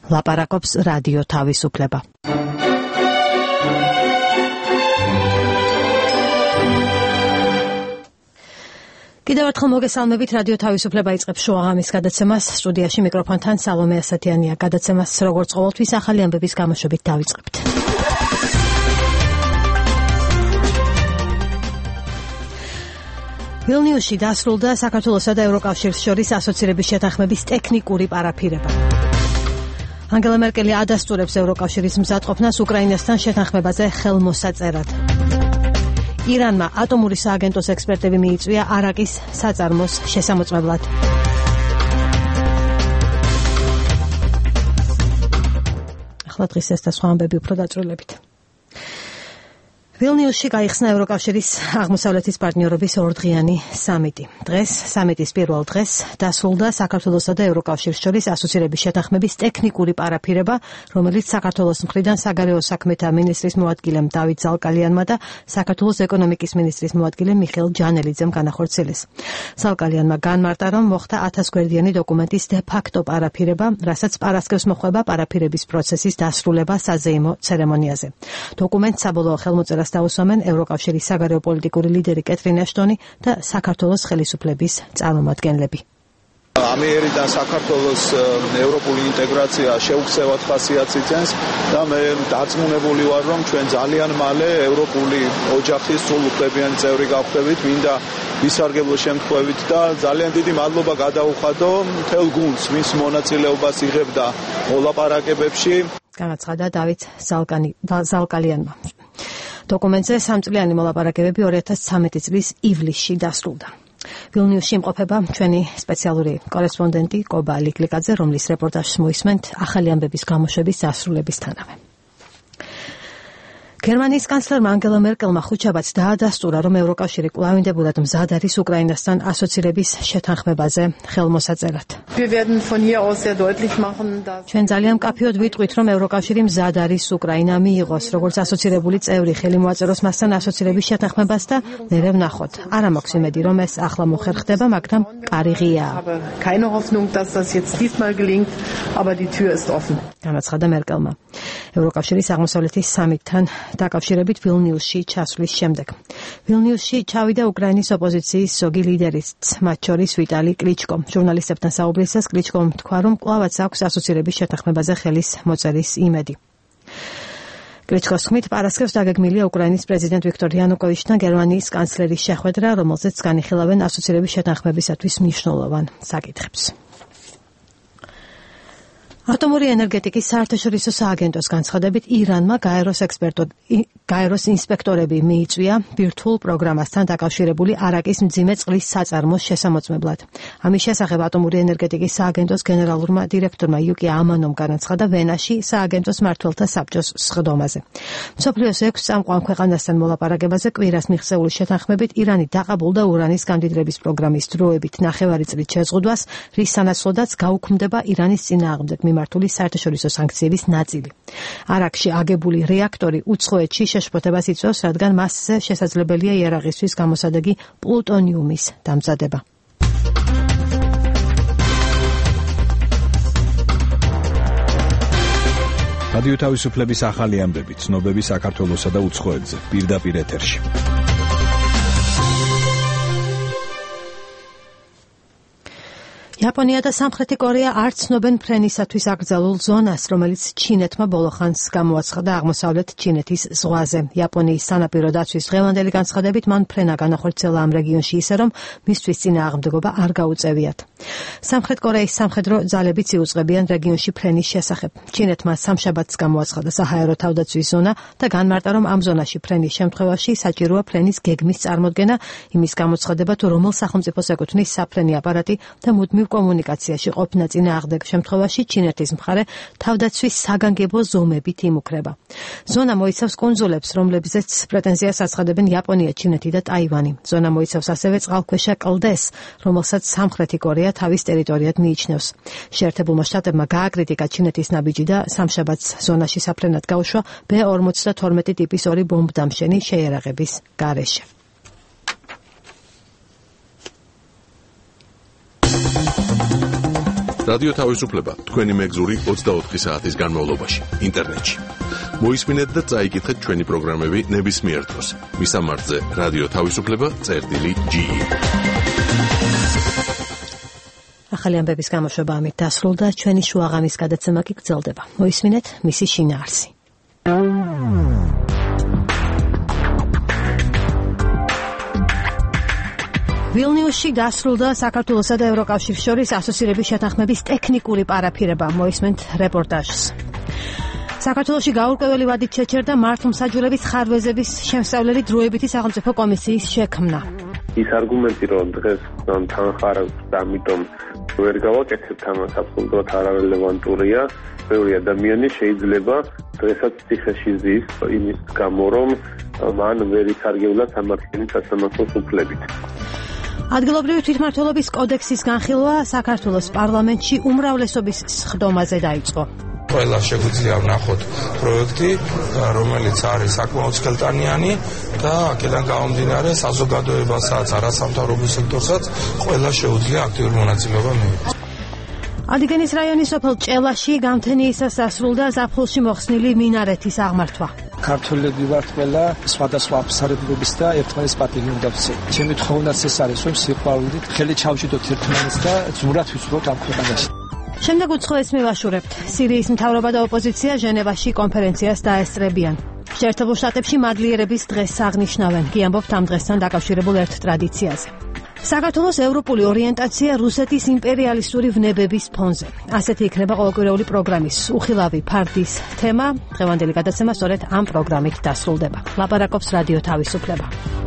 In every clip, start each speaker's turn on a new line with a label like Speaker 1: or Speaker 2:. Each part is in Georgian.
Speaker 1: ლაპარაკობს რადიო თავისუფლება. კიდევ ერთხელ მოგესალმებით, რადიო თავისუფლება იწყებს შოაღამის გადაცემას. სტუდიაში მიკროფონთან სალომე ასათიანია. გადაცემას როგორც ყოველთვის ახალი ამბების გამოშვებით დავიწყებთ. ვილნიუსში დასრულდა საქართველოსა და ევროკავშირის შორის ასოცირების შეთანხმების ტექნიკური პარაფირება. ანგელა მერკელი ადასტურებს ევროკავშირის მზადყოფნას უკრაინასთან შეთანხმებაზე ხელმოსაწერად. ირანმა ატომური სააგენტოს ექსპერტები მიიწვია არაკის საწარმოს შესამოწმებლად. ახლა დღის ეს და სხვა ამბები უფრო დაწვრილებით. ვილნიუსში გაიხსნა ევროკავშირის აღმოსავლეთის პარტნიორობის ორდღიანი სამიტი. დღეს სამიტის პირველ დღეს დასრულდა საქართველოსა და ევროკავშირის შორის ასოცირების შეთანხმების ტექნიკური პარაფირება, რომელიც საქართველოს მხრიდან საგარეო საქმეთა მინისტრის მოადგილემ დავით ზალკალიანმა და საქართველოს ეკონომიკის მინისტრის მოადგილემ მიხეილ ჯანელიძემ განახორციელეს. ზალკალიანმა განმარტა, რომ მოხდა 1000 გვერდიანი დოკუმენტის დე-ფაქტო პარაფირება, რასაც პარასკევს მოხვება პარაფირების პროცესის დასრულება საზეიმო ცერემონიაზე. დოკუმენტს საბოლოო ხელმოწერას დაუსვამენ ევროკავშირის საგარეო პოლიტიკური ლიდერი კეთრინ აშტონი და საქართველოს ხელისუფლების წარმომადგენლები.
Speaker 2: ამიერიდან საქართველოს ევროპული ინტეგრაცია შეუქცევად ხასიათს იძენს და მე დარწმუნებული ვარ, რომ ჩვენ ძალიან მალე ევროპული ოჯახის სრულუფლებიანი წევრი გავხდებით, მინდა ვისარგებლო შემთხვევით და ძალიან დიდი მადლობა გადაუხადო მთელ გუნდს, ვინც მონაწილეობას იღებდა მოლაპარაკებებში.
Speaker 1: განაცხადა დავით ზალკალიანმა. დოკუმენტზე სამწლიანი მოლაპარაკებები 2013 წლის ივლისში დასრულდა. ვილნიუსში იმყოფება ჩვენი სპეციალური კორესპონდენტი კობა ლიკლიკაძე, რომლის რეპორტაჟს მოისმენთ ახალი ამბების გამოშვების დასრულებისთანავე. გერმანიის კანცლერმა ანგელა მერკელმა ხუთშაბათს დაადასტურა, რომ ევროკავშირი კვლავინდებურად მზად არის უკრაინასთან ასოცირების შეთანხმებაზე ხელმოსაწერად. ჩვენ ძალიან მკაფიოდ ვიტყვით, რომ ევროკავშირი მზად არის უკრაინა მიიღოს როგორც ასოცირებული წევრი, ხელი მოაწეროს მასთან ასოცირების შეთანხმებას და მერე ვნახოთ. არ მაქვს იმედი, რომ ეს ახლა მოხერხდება, მაგრამ კარი ღიაა. განაცხადა მერკელმა. ევროკავშირის აღმოსავლეთის სამიტთან დაკავშირებით ვილნიუსში ჩასვლის შემდეგ. ვილნიუსში ჩავიდა უკრაინის ოპოზიციის ზოგი ლიდერიც, მათ შორის ვიტალი კლიჩკო. ჟურნალისტებთან საუბრისას კლიჩკომ თქვა, რომ კვლავაც აქვს ასოცირების შეთანხმებაზე ხელის მოწერის იმედი. კლიჩკოს თქმით, პარასკევს დაგეგმილია უკრაინის პრეზიდენტ ვიქტორ იანუკოვიჩთან გერმანიის კანცლერის შეხვედრა, რომელზეც განიხილავენ ასოცირების შეთანხმებისათვის მნიშვნელოვან საკითხებს. ატომური ენერგეტიკის საერთაშორისო სააგენტოს განცხადებით, ირანმა გაეროს ინსპექტორები მიიწვია ბირთვულ პროგრამასთან დაკავშირებული არაკის მძიმე წყლის საწარმოს შესამოწმებლად. ამის შესახებ ატომური ენერგეტიკის სააგენტოს გენერალურმა დირექტორმა იუკი ამანომ განაცხადა ვენაში სააგენტოს მმართველთა საბჭოს სხდომაზე. მსოფლიოს 6 წამყვან ქვეყანასთან მოლაპარაკებაზე კვირას მიღწეული შეთანხმებით ირანი დაყაბულდა ურანის გამდიდრების პროგრამის დროებით 9 წლით შეზღუდვას, რის სანაცვლოდაც გაუქმდება ირანის წინააღმდეგ მართული საერთაშორისო სანქციების ნაწილი. არაკში აგებული რეაქტორი უცხოეთში შეშფოთებას იწვევს, რადგან მასზე შესაძლებელია იარაღისთვის გამოსადეგი პლუტონიუმის დამზადება.
Speaker 3: რადიო თავისუფლების ახალი ამბები, ცნობები საქართველოსა და უცხოეთზე, პირდაპირ ეთერში.
Speaker 1: იაპონია და სამხრეთი კორეა არ ცნობენ ფრენისათვის აკრძალულ ზონას, რომელიც ჩინეთმა ბოლოხანს გამოაცხადა აღმოსავლეთ ჩინეთის ზღვაზე. იაპონიის სანაპირო დაცვის დღევანდელი განცხადებით მან ფრენა განახორციელა ამ რეგიონში ისე, რომ მისთვის წინააღმდეგობა არ გაუწევიათ. სამხრეთ კორეის სამხედრო ძალებიც იუწყებიან რეგიონში ფრენის შესახებ. ჩინეთმა სამშაბათს გამოაცხადა საჰაერო თავდაცვის ზონა და განმარტა, რომ ამ ზონაში ფრენის შემთხვევაში საჭიროა ფრენის გეგმის წარმოდგენა, იმის გამოცხადება თუ რომელ სახელმწიფოს ეკუთვნის საფრენი აპარატი და მუდმივ კომუნიკაციაში ყოფნა წინააღმდეგ შემთხვევაში ჩინეთის მხარე თავდაცვის საგანგებო ზომებით იმუქრება. ზონა მოიცავს კუნძულებს, რომლებზეც პრეტენზიას აცხადებენ იაპონია, ჩინეთი და ტაივანი. ზონა მოიცავს ასევე წყალქვეშა კლდეს, რომელსაც სამხრეთი კორეა თავის ტერიტორიად მიიჩნევს. შეერთებულმა შტატებმა გააკრიტიკა ჩინეთის ნაბიჯი და სამშაბათს ზონაში საფრენად გაუშვა B-52 ტიპის 2 ბომბდამშენი შეიარაღების გარეშე.
Speaker 4: რადიო თავისუფლება თქვენი მეგზური 24 საათის განმავლობაში ინტერნეტში. მოისმინეთ და წაიკითხეთ ჩვენი პროგრამები ნებისმიერ დროს. მისამართზე რადიო თავისუფლება.ge.
Speaker 1: ახალი ამბების გამოშვება ამით დასრულდა, ჩვენი შუაღამის გადაცემა კი გრძელდება. მოისმინეთ მისი შინაარსი. ვილნიუსში დასრულდა საქართველოსა და ევროკავშირის შორის ასოცირების შეთანხმების ტექნიკური პარაფირება. მოისმენთ რეპორტაჟს. საქართველოში გაურკვეველი ვადით შეჩერდა მართლმსაჯულების ხარვეზების შემსწავლელი დროებითი სახელმწიფო კომისიის შექმნა.
Speaker 5: ის არგუმენტი, რომ დღეს თანხარავს და ამიტომ ვერ გავაკეთებთ ამას, აბსოლუტურად არარელევანტურია. ბევრი ადამიანი შეიძლება დღესაც ციხეში ზის იმის გამო, რომ მან ვერ ითარგმნა სამართლის სასამართლოს უფლებით.
Speaker 1: ადგილობრივი თვითმმართველობის კოდექსის განხილვა საქართველოს პარლამენტში უმრავლესობის სხდომაზე დაიწყო.
Speaker 6: ყველა შეგვიძლია ვნახოთ პროექტი, რომელიც არის საკმაოდ სქელტანიანი და აქედან გამომდინარე საზოგადოებასაც, არასამთავრობო სექტორსაც ყველა შეუძლია აქტიური მონაწილეობა მიიღოს.
Speaker 1: ადიგენის რაიონის სოფელ ჭელაში გამთენიისას დასრულდა ზაფხულში მოხსნილი მინარეთის აღმართვა.
Speaker 7: ქართველები ვართ ყველა სხვადასხვა აფსარებლობის და ერთმანეთის პატივი უნდა ვცეთ. ჩემი თხოვნაც ეს არის, რომ სიყვარულით ხელი ჩავჭიდოთ ერთმანეთს და ძმურად ვიცხოვროთ ამ ქვეყანაში. შემდეგ უცხოეს მივაშურებთ. სირიის მთავრობა და ოპოზიცია ჟენევაში კონფერენციას დაესწრებიან. შეერთებულ შტატებში მადლიერების დღეს აღნიშნავენ. კი ამბობთ ამ დღესთან დაკავშირებულ ერთ ტრადიციაზე. საქართველოს ევროპული ორიენტაცია რუსეთის იმპერიალისტური ვნებების ფონზე. ასეთი იქნება ყოველკვირეული პროგრამის უხილავი ფარდის თემა. დღევანდელი გადაცემა სწორედ ამ პროგრამით დასრულდება. ლაპარაკობს რადიო თავისუფლება.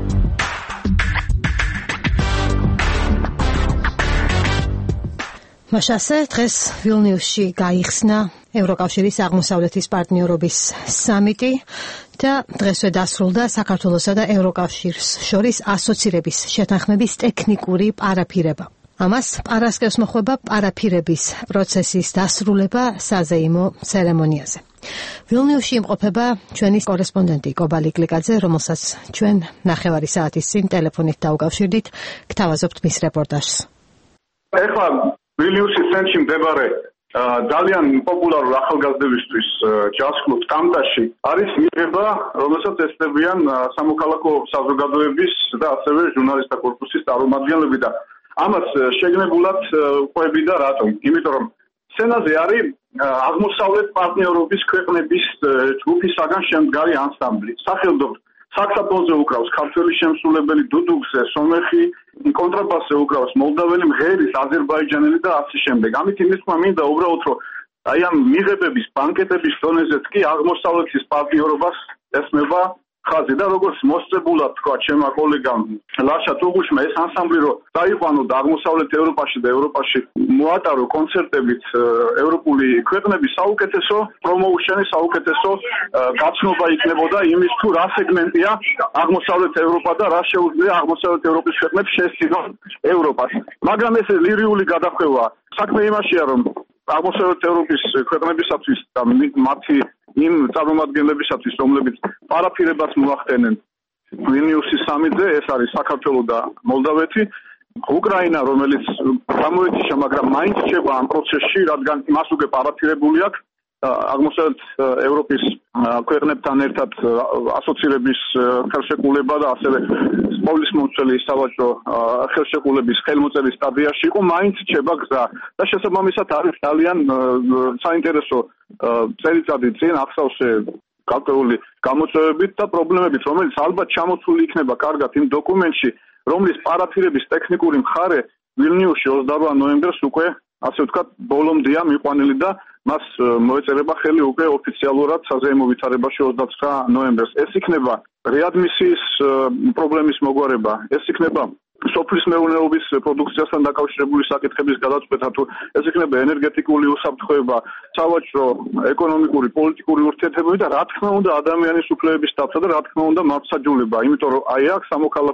Speaker 7: მაშასე დღეს ვილნიუსში გაიხსნა ევროკავშირის აღმოსავლეთის პარტნიორობის სამიტი და დღესვე დასრულდა საქართველოსა და ევროკავშირს შორის ასოცირების შეთანხმების ტექნიკური პარაფირება. ამას პარასკევს მოხვება პარაფირების პროცესის დასრულება საზეიმო ცერემონიაზე. ვილნიუსში იმყოფება ჩვენი კორესპონდენტი კობალი გლიკაძე, რომელსაც ჩვენ ნახევარი საათის წინ ტელეფონით დაუკავშირდით, გთავაზობთ მის რეპორტაჟს.
Speaker 8: ეხლა ვილნიუსის ცენტრში მდებარე ძალიან პოპულარულ ახალგაზრდებისთვის ჯაზ კლუბ ტამტაში არის მიღება, რომელსაც ესწრებიან სამოქალაქო საზოგადოების და ასევე ჟურნალისტთა კორპუსის წარმომადგენლები და ამას შეგნებულად ყვები და რატომ? იმიტომ რომ სცენაზე არის აღმოსავლეთ პარტნიორობის ქვეყნების ჯგუფისაგან შემდგარი ანსამბლი. სახელმწიფო საქსაფონზე უკრავს ქართველი შემსრულებელი დუდუგზე, სომეხი კონტრაბასზე უკრავს მოლდაველი, მღერის, აზერბაიჯანელი და ასე შემდეგ. ამით იმის თქმა მინდა უბრალოდ რომ აი ამ მიღებების ბანკეტების დონეზეც კი აღმოსავლეთის პარტნიორობას ესმება ხაზი და როგორც მოსწებულად თქვა ჩემმა კოლეგამ ლაშა ტუღუშმა, ეს ანსამბლი რომ დაიყვანო და აღმოსავლეთ ევროპაში და ევროპაში მოატარო კონცერტებით ევროპული ქვეყნები საუკეთესო პრომოუშენი, საუკეთესო გაცნობა იქნებოდა იმის თუ რა სეგმენტია აღმოსავლეთ ევროპა და რა შეუძლია აღმოსავლეთ ევროპის ქვეყნებს შესწინონ ევროპას. მაგრამ ეს ლირიული გადახვევა საქმე იმაშია, რომ აღმოსავლეთ ევროპის ქვეყნებისათვის და მათი იმ წარმომადგენლებისათვის, რომლებიც პარაფირებას მოახდენენ ვილნიუსის სამიტზე, ეს არის საქართველო და მოლდავეთი, უკრაინა, რომელიც გამოეთიშა, მაგრამ მაინც რჩება ამ პროცესში, რადგან მას უკვე პარაფირებული აქვს აღმოსავლეთ ევროპის ქვეყნებთან ერთად ასოცირების ხელშეკრულება და ასევე პოლისმომცველი სავაჭრო ხელშეკრულების ხელმოწერის სტადიაში იყო, მაინც რჩება გზა და შესაბამისად არის ძალიან საინტერესო წელიწადი წინ ახსოვს გარკვეული გამოწვევებით და პრობლემებით, რომელიც ალბათ ჩამოცული იქნება კარგად იმ დოკუმენტში, რომლის პარაფირების ტექნიკური მხარე ვილნიუსში 28 ნოემბერს უკვე ასე ვთქვათ ბოლომდეა მიყვანილი და მას მოეწერება ხელი უკვე ოფიციალურად საზეიმო ვითარებაში 29 ნოემბერს. ეს იქნება რეადმისიის პრობლემის მოგვარება, ეს იქნება სოფლის მეურნეობის პროდუქციასთან დაკავშირებული საკითხების გადაწყვეტა, თუ ეს იქნება ენერგეტიკული უსაფრთხოება, სავაჭრო, ეკონომიკური, პოლიტიკური ურთიერთობები და რა თქმა უნდა ადამიანის უფლებების დაცვა და რა თქმა უნდა მართლმსაჯულება, იმიტომ რომ აი აქ სამოქალაქო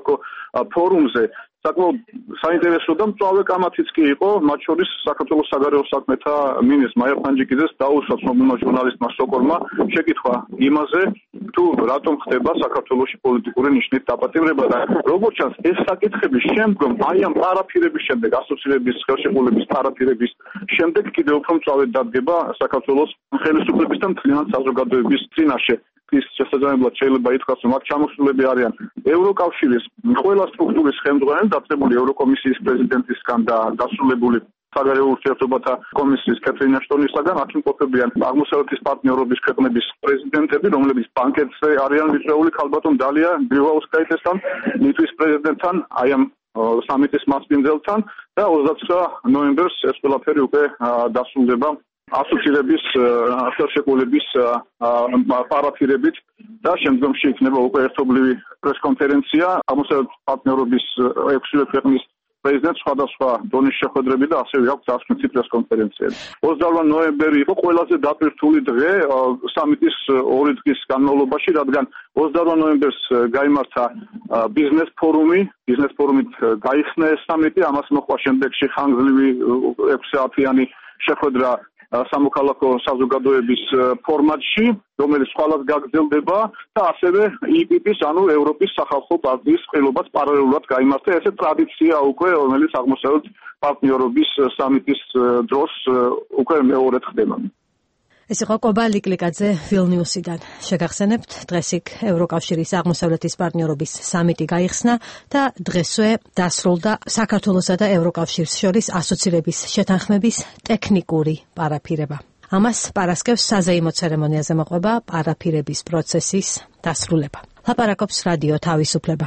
Speaker 8: ფორუმზე საკმაოდ საინტერესო და მწვავე კამათიც კი იყო, მათ შორის საქართველოს საგარეო საქმეთა მინისტრ მაია ფანჯიკიძეს დაუსვა ცნობილმა ჟურნალისტმა სოკოლმა შეკითხვა იმაზე, თუ რატომ ხდება საქართველოში პოლიტიკური ნიშნით დაპატიმრება და როგორც ჩანს, ეს საკითხები შემდგომ აი ამ პარაფირების შემდეგ, ასოცირების ხელშეკრულების პარაფირების შემდეგ კიდევ უფრო მწვავედ დადგება საქართველოს ხელისუფლების და მთლიანად საზოგადოების წინაშე. ის შესაძლებლად შეიძლება ითქვას, რომ აქ ჩამოსულები არიან ევროკავშირის ყველა სტრუქტურის ხელმძღვანელები, დაწყებული ევროკომისიის პრეზიდენტისგან და დასრულებული საგარეო ურთიერთობათა კომისიის კეთრინ აშტონისაგან, აქ იმყოფებიან აღმოსავლეთის პარტნიორობის ქვეყნების პრეზიდენტები, რომლებიც ბანკეთზე არიან მიწვეული, ქალბატონ დალია გრიბაუსკაიტესთან, ლიტვის პრეზიდენტთან, აი ამ სამიტის მასპინძელთან და 29 ნოემბერს ეს ყველაფერი უკვე დასრულდება ასოცირების ხელშეკრულების პარაფირებით და შემდგომში იქნება უკვე ერთობლივი პრესკონფერენცია აღმოსავლეთის პარტნიორობის 6 ქვეყნის პრეზიდენტს სხვადასხვა დონის შეხვედრები და ასევე აქვს დასკვნითი პრესკონფერენციები. 28 ნოემბერი იყო ყველაზე დაპირთული დღე სამიტის 2 დღის განმავლობაში, რადგან 28 ნოემბერს გაიმართა ბიზნეს ფორუმით გაიხსნა ეს სამიტი, ამას მოყვა შემდეგში ხანგრძლივი 6 საათიანი შეხვედრა სამოქალაქო საზოგადოების ფორმატში, რომელიც ხვალად გაგრძელდება და ასევე EPP-ის, ანუ ევროპის სახალხო პარტიის ყრილობაც პარალელურად გაიმართა. ეს ტრადიცია უკვე, რომელიც აღმოსავლეთ პარტნიორობის სამიტის დროს უკვე მეორედ ხდება.
Speaker 1: ეს იყო კობა ლიკლიკაძე ვილნიუსიდან. შეგახსენებთ, დღეს იქ ევროკავშირის აღმოსავლეთის პარტნიორობის სამიტი გაიხსნა და დღესვე დასრულდა საქართველოსა და ევროკავშირს შორის ასოცირების შეთანხმების ტექნიკური პარაფირება. ამას პარასკევს საზეიმო ცერემონიაზე მოყვება პარაფირების პროცესის დასრულება. ლაპარაკობს რადიო თავისუფლება.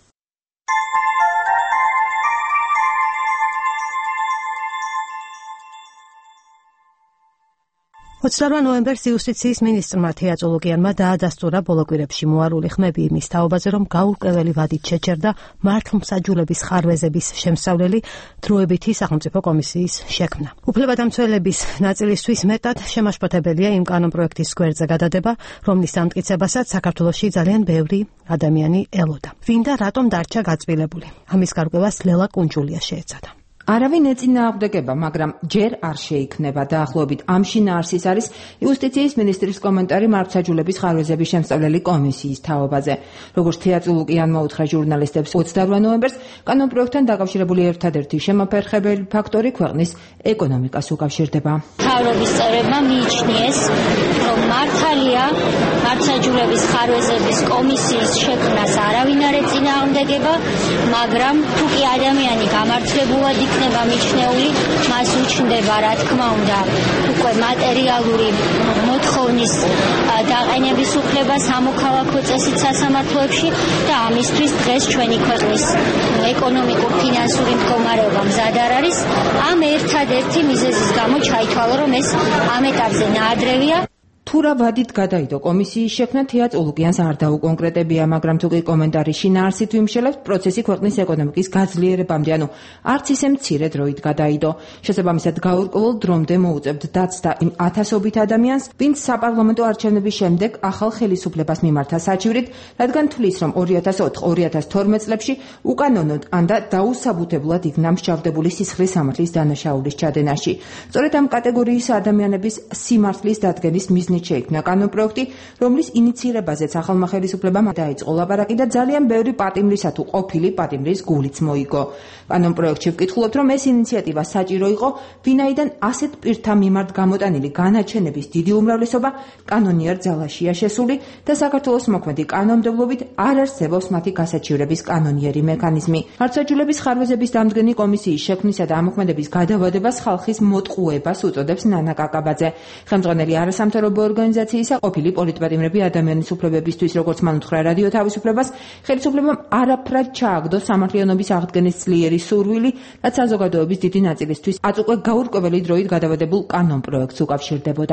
Speaker 1: 28 ნოემბერს იუსტიციის მინისტრმა თეა წულუკიანმა დაადასტურა ბოლო კვირებში მოარული ხმები იმის თაობაზე, რომ გაურკვეველი ვადით შეჩერდა მართლმსაჯულების ხარვეზების შემსწავლელი დროებითი სახელმწიფო კომისიის შექმნა. უფლებადამცველების ნაწილისთვის მეტად შემაშფოთებელია იმ კანონპროექტის გვერდზე გადადება, რომლის დამტკიცებასაც საქართველოში ძალიან ბევრი ადამიანი ელოდა. ვინ და რატომ დარჩა გაწმილებული? ამის გარკვევას ლელა კუნჯულია შეეცადა.
Speaker 9: არავინ ეწინააღმდეგება, მაგრამ ჯერ არ შეიქმნება. დაახლოებით ამ შინაარსის არის იუსტიციის მინისტრის კომენტარი მართლმსაჯულების ხარვეზების შემსწავლელი კომისიის თაობაზე. როგორც თეა წულუკიანმა უთხრა ჟურნალისტებს 28 ნოემბერს, კანონპროექტთან დაკავშირებული ერთადერთი შემაფერხებელი ფაქტორი ქვეყნის ეკონომიკას უკავშირდება.
Speaker 10: მთავრობის წევრებმა მიიჩნიეს, რომ მართალია მართლმსაჯულების ხარვეზების კომისიის შექმნას არავინ არ ეწინააღმდეგება, მაგრამ თუ კი ადამიანი გამართლებულად იქნება მიჩნეული, მას უჩნდება, რა თქმა უნდა, უკვე მატერიალური მოთხოვნის დაყენების უფლება სამოქალაქო წესით სასამართლოებში და ამისთვის დღეს ჩვენი ქვეყნის ეკონომიკურ-ფინანსური მდგომარეობა მზად არ არის. ამ ერთადერთი მიზეზის გამო ჩაითვალა, რომ ეს ამ ეტაპზე ნაადრევია.
Speaker 9: თუ რა ვადით გადაიდო კომისიის შექმნა, თეა წულუკიანს არ დაუკონკრეტებია, მაგრამ თუ კი კომენტარის შინაარსით ვიმშელებთ, პროცესი ქვეყნის ეკონომიკის გაძლიერებამდე, ანუ არც ისე მცირე დროით გადაიდო. შესაბამისად, გაურკვეველ დრომდე მოუწევთ დაცდა იმ ათასობით ადამიანს, ვინც საპარლამენტო არჩევნების შემდეგ ახალ ხელისუფლებას მიმართა საჩივრით, რადგან თვლის, რომ 2004-2012 წლებში უკანონოდ ან და დაუსაბუთებლად იქნა მსჯავრდებული სისხლის სამართლის დანაშაულის ჩადენაში. სწორედ ამ კატეგორიის ადამიანების სიმართლის დადგენის მიზნით შეიქმნა კანონპროექტი, რომლის ინიცირებაზეც ახალმა ხელისუფლებამ დაიწყო ლაპარაკი და ძალიან ბევრი პატიმრისა თუ ყოფილი პატიმრის გულიც მოიგო. კანონპროექტში ვკითხულობთ, რომ ეს ინიციატივა საჭირო იყო, ვინაიდან ასეთ პირთა მიმართ გამოტანილი განაჩენების დიდი უმრავლესობა კანონიერ ძალაშია შესული და საქართველოს მოქმედი კანონმდებლობით არ არსებობს მათი გასაჩივრების კანონიერი მექანიზმი. მართლმსაჯულების ხარვეზების დამდგენი კომისიის შექმნისა და ამოქმედების გადავადებას ხალხის მოტყუებას უწოდებს ნანა კაკაბაძე. ხელმძღვანელი არასამთავრობო ორგანიზაციისა ყოფილი პოლიტპატიმრები ადამიანის უფლებებისთვის, როგორც მან უთხრა რადიო თავისუფლებას, ხელისუფლებამ არაფრად ჩააგდო სამართლიანობის აღდგენის ძლიერი სურვილი, რაც საზოგადოების დიდი ნაწილისთვის აწუყვე გაურკვეველი დროით გადავადებულ კანონპროექტს უკავშირდებოდა.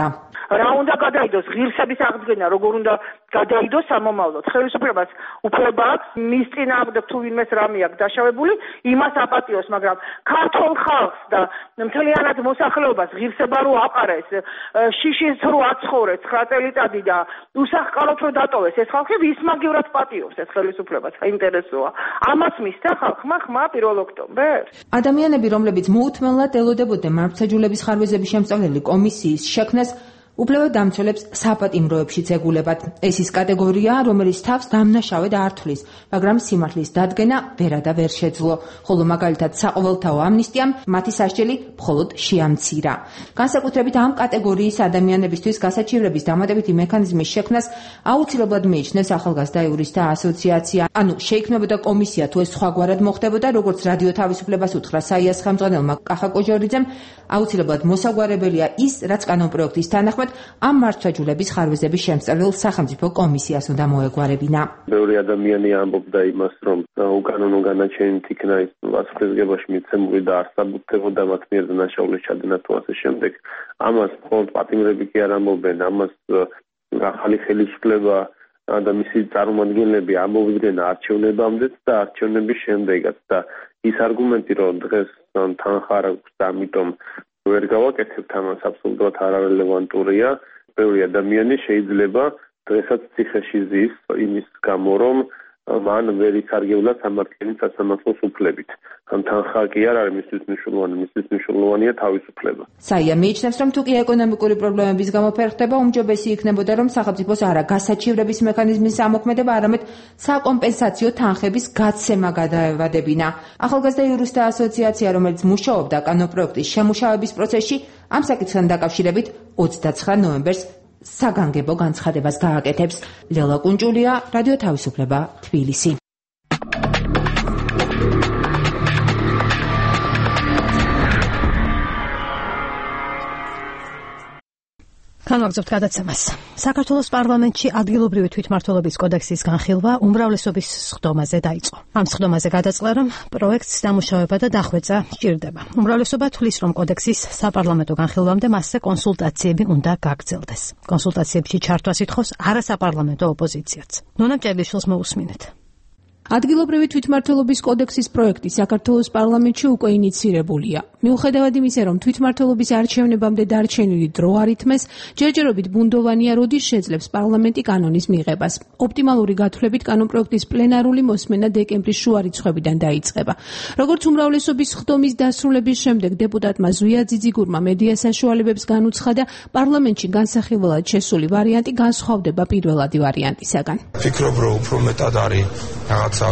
Speaker 11: რა უნდა გადაიდოს ღირსების აღდგენა, როგორ უნდა გადაიდოს სამომავლოდ. ხელისუფლებას უფლება აქვს მის წინააღმდეგ თუ ვინმეს რამე აქვს დაშავებული, იმას აპატიოს, მაგრამ ქართულ ხალხს და მთლიანად მოსახლეობას ღირსება რო აპარეს, შიშის რო აცხოვრეს 9 წელიწადი და უსახლკაროდ რო დატოვეს ეს ხალხი, ვის მაგივრად პატიობს ეს ხელისუფლებას? საინტერესოა. ამას მისცა ხალხმა ხმა 1 ოქტომბერს.
Speaker 9: ადამიანები, რომლებიც მოუთმენლად ელოდებოდნენ მართლმსაჯულების ხარვეზების შემსწავლელი კომისიის შექმნას, უფლებადამცველებს საპატიმროებშიც ეგულებათ. ეს ის კატეგორია, რომელიც თავს დამნაშავედ არ თვლის, მაგრამ სიმართლის დადგენა ვერადა ვერ შეძლო, ხოლო მაგალითად საყოველთაო ამნისტიამ მათი სასჯელი მხოლოდ შეამცირა. განსაკუთრებით ამ კატეგორიის ადამიანებისთვის გასაჩივრების დამატებითი მექანიზმის შექმნას აუცილებლად მიიჩნევს ახალგაზრდა იურისტთა ასოციაცია. ანუ შეიქმნებოდა კომისია თუ ეს სხვაგვარად მოხდებოდა, როგორც რადიო თავისუფლებას უთხრა საიას ხელმძღვანელმა კახა კოჟორიძემ, აუცილებლად მოსაგვარებელია ის, რაც კანონპროექტის თანახმად ამ მართლმსაჯულების ხარვეზების შემსწავლელ სახელმწიფო კომისიას უნდა მოეგვარებინა.
Speaker 5: ბევრი ადამიანი ამბობდა იმას, რომ უკანონო განაჩენით იქნა ის პასუხისმგებლობაში მიცემული და არ საბუთებოდა მათ მიერ დანაშაულის ჩადენა თუ ასე შემდეგ. ამას მხოლოდ პატიმრები კი არ ამბობენ, ამას ახალი ხელისუფლება და მისი წარმომადგენლები ამოვიდნენ არჩევნებამდე და არჩევნების შემდეგაც და ის არგუმენტი, რომ დღეს თანხა არ აქვს და ამიტომ ვერ გავაკეთებთ ამას, აბსოლუტურად არარელევანტურია. ბევრი ადამიანი შეიძლება დღესაც ციხეში ზის იმის გამო, რომ მან ვერ იკარგებლა სამართლის სასამართლოს უფლებით. ამ თანხა კი არ არის მისთვის მნიშვნელოვანი, მისთვის მნიშვნელოვანია თავისუფლება.
Speaker 9: საია მიიჩნევს, რომ თუკი ეკონომიკური პრობლემების გამო ფერხდება, უმჯობესი იქნებოდა, რომ სახელმწიფოს არა გასაჩივრების მექანიზმის ამოქმედება, არამედ საკომპენსაციო თანხების გაცემა გადაევადებინა. ახალგაზრდა იურისტთა ასოციაცია, რომელიც მუშაობდა კანონპროექტის შემუშავების პროცესში, ამ საკითხთან დაკავშირებით 29 ნოემბერს საგანგებო განცხადებას გააკეთებს. ლელა კუნჭულია, რადიო თავისუფლება, თბილისი.
Speaker 1: განვაგრძობთ გადაცემას. საქართველოს პარლამენტში ადგილობრივი თვითმმართველობის კოდექსის განხილვა უმრავლესობის სხდომაზე დაიწყო. ამ სხდომაზე გადაწყდა, რომ პროექტს დამუშავება და დახვეწა სჭირდება. უმრავლესობა თვლის, რომ კოდექსის საპარლამენტო განხილვამდე მასზე კონსულტაციები უნდა გაგრძელდეს. კონსულტაციებში ჩართვას ითხოვს არასაპარლამენტო ოპოზიციაც. ნონა მჭედიშვილს მოусმინეთ.
Speaker 12: ადგილობრივი თვითმმართველობის კოდექსის პროექტი საქართველოს პარლამენტში უკვე ინიცირებულია. მიუხედავად იმისა, რომ თვითმმართველობის არჩევნებამდე დარჩენილი დრო არ ითმეს, ჯერჯერობით ბუნდოვანია, როდის შეძლებს პარლამენტი კანონის მიღებას. ოპტიმალური გათვლებით კანონპროექტის პლენარული მოსმენა დეკემბრის შუა რიცხვებიდან დაიწყება. როგორც უმრავლესობის სხდომის დასრულების შემდეგ დეპუტატმა ზვია ძიძიგურმა მედია საშუალებებს განუცხადა, პარლამენტში განსახილველად შესული ვარიანტი განსხვავდება პირველადი ვარიანტისაგან.
Speaker 6: ფიქრობ, რომ უფრო მეტად არის რაღაცა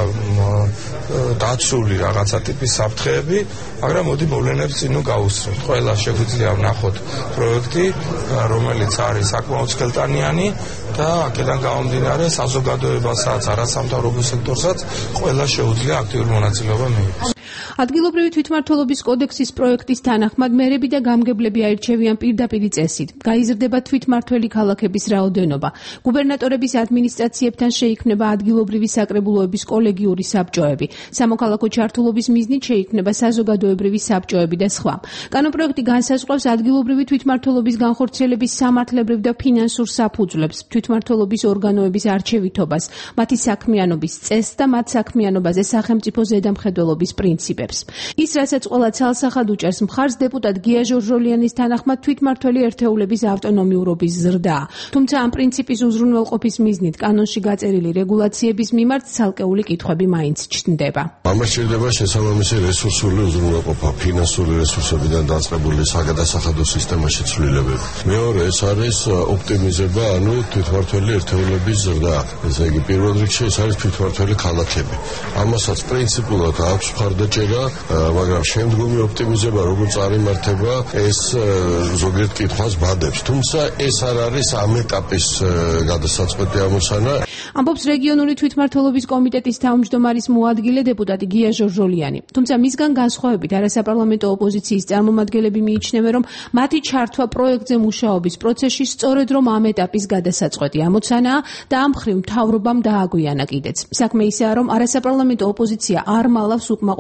Speaker 6: დაცული რაღაცა ტიპის საფრთხეები, მაგრამ მოდი მოვლენებს წინ გავუსწრებთ. ყველა შეგვიძლია ვნახოთ პროექტი, რომელიც არის საკმაოდ სქელტანიანი და აქედან გამომდინარე საზოგადოებასაც, არასამთავრობო სექტორსაც ყველა შეუძლია აქტიური მონაწილეობა მიიღოს.
Speaker 12: ადგილობრივი თვითმმართველობის კოდექსის პროექტის თანახმად მერები და გამგებლები აირჩევიან პირდაპირი წესით. გაიზრდება თვითმმართველი ქალაქების რაოდენობა. გუბერნატორების ადმინისტრაციებთან შეიქმნება ადგილობრივი საკრებულოების კოლეგიური საბჭოები. სამოქალაქო ჩართულობის მიზნით შეიქმნება საზოგადოებრივი საბჭოები და სხვა. კანონპროექტი განსაზღვრავს ადგილობრივი თვითმმართველობის განხორციელების სამართლებრივ და ფინანსურ საფუძვლებს, თვითმმართველობის ორგანოების არჩევითობას, მათი საქმიანობის წესს და მათ საქმიანობაზე სახელმწიფო ზედამხედველობის პრინციპებს. ის, რასაც ყველა ცალსახად უჭერს მხარს, დეპუტატ გია ჟორჟოლიანის თანახმად თვითმმართველი ერთეულების ავტონომიურობის ზრდაა. თუმცა ამ პრინციპის უზრუნველყოფის მიზნით კანონში გაწერილი რეგულაციების მიმართ ცალკეული კითხვები მაინც ჩნდება.
Speaker 13: ამას სჭირდება შესაბამისი რესურსული უზრუნველყოფა, ფინანსური რესურსებიდან დაწყებული საგადასახადო სისტემაში ცვლილებები. მეორე, ეს არის ოპტიმიზება, ანუ თვითმმართველი ერთეულების ზრდა. ესე იგი, პირველ რიგში ეს არის თვითმმართველი ქალაქები. ამასაც პრინციპულად აქვს მხარდაჭერა, მაგრამ შემდგომი ოპტიმიზება როგორ წარიმართება, ეს ზოგიერთ კითხვას ბადებს. თუმცა ეს არ არის ამ ეტაპის გადასაწყვეტი ამოცანა.
Speaker 12: ამბობს რეგიონული თვითმმართველობის კომიტეტის თავმჯდომარის მოადგილე დეპუტატი გია ჟორჟოლიანი. თუმცა მისგან განსხვავებით არასაპარლამენტო ოპოზიციის წარმომადგენლები მიიჩნევენ, რომ მათი ჩართვა პროექტზე მუშაობის პროცესში სწორედ რომ ამ ეტაპის გადასაწყვეტი ამოცანაა და ამ მხრივ მთავრობამ დააგვიანა კიდეც. საქმე ისაა, რომ არასაპარლამენტო ოპოზიცია არ მალავს უკმაყოფილებას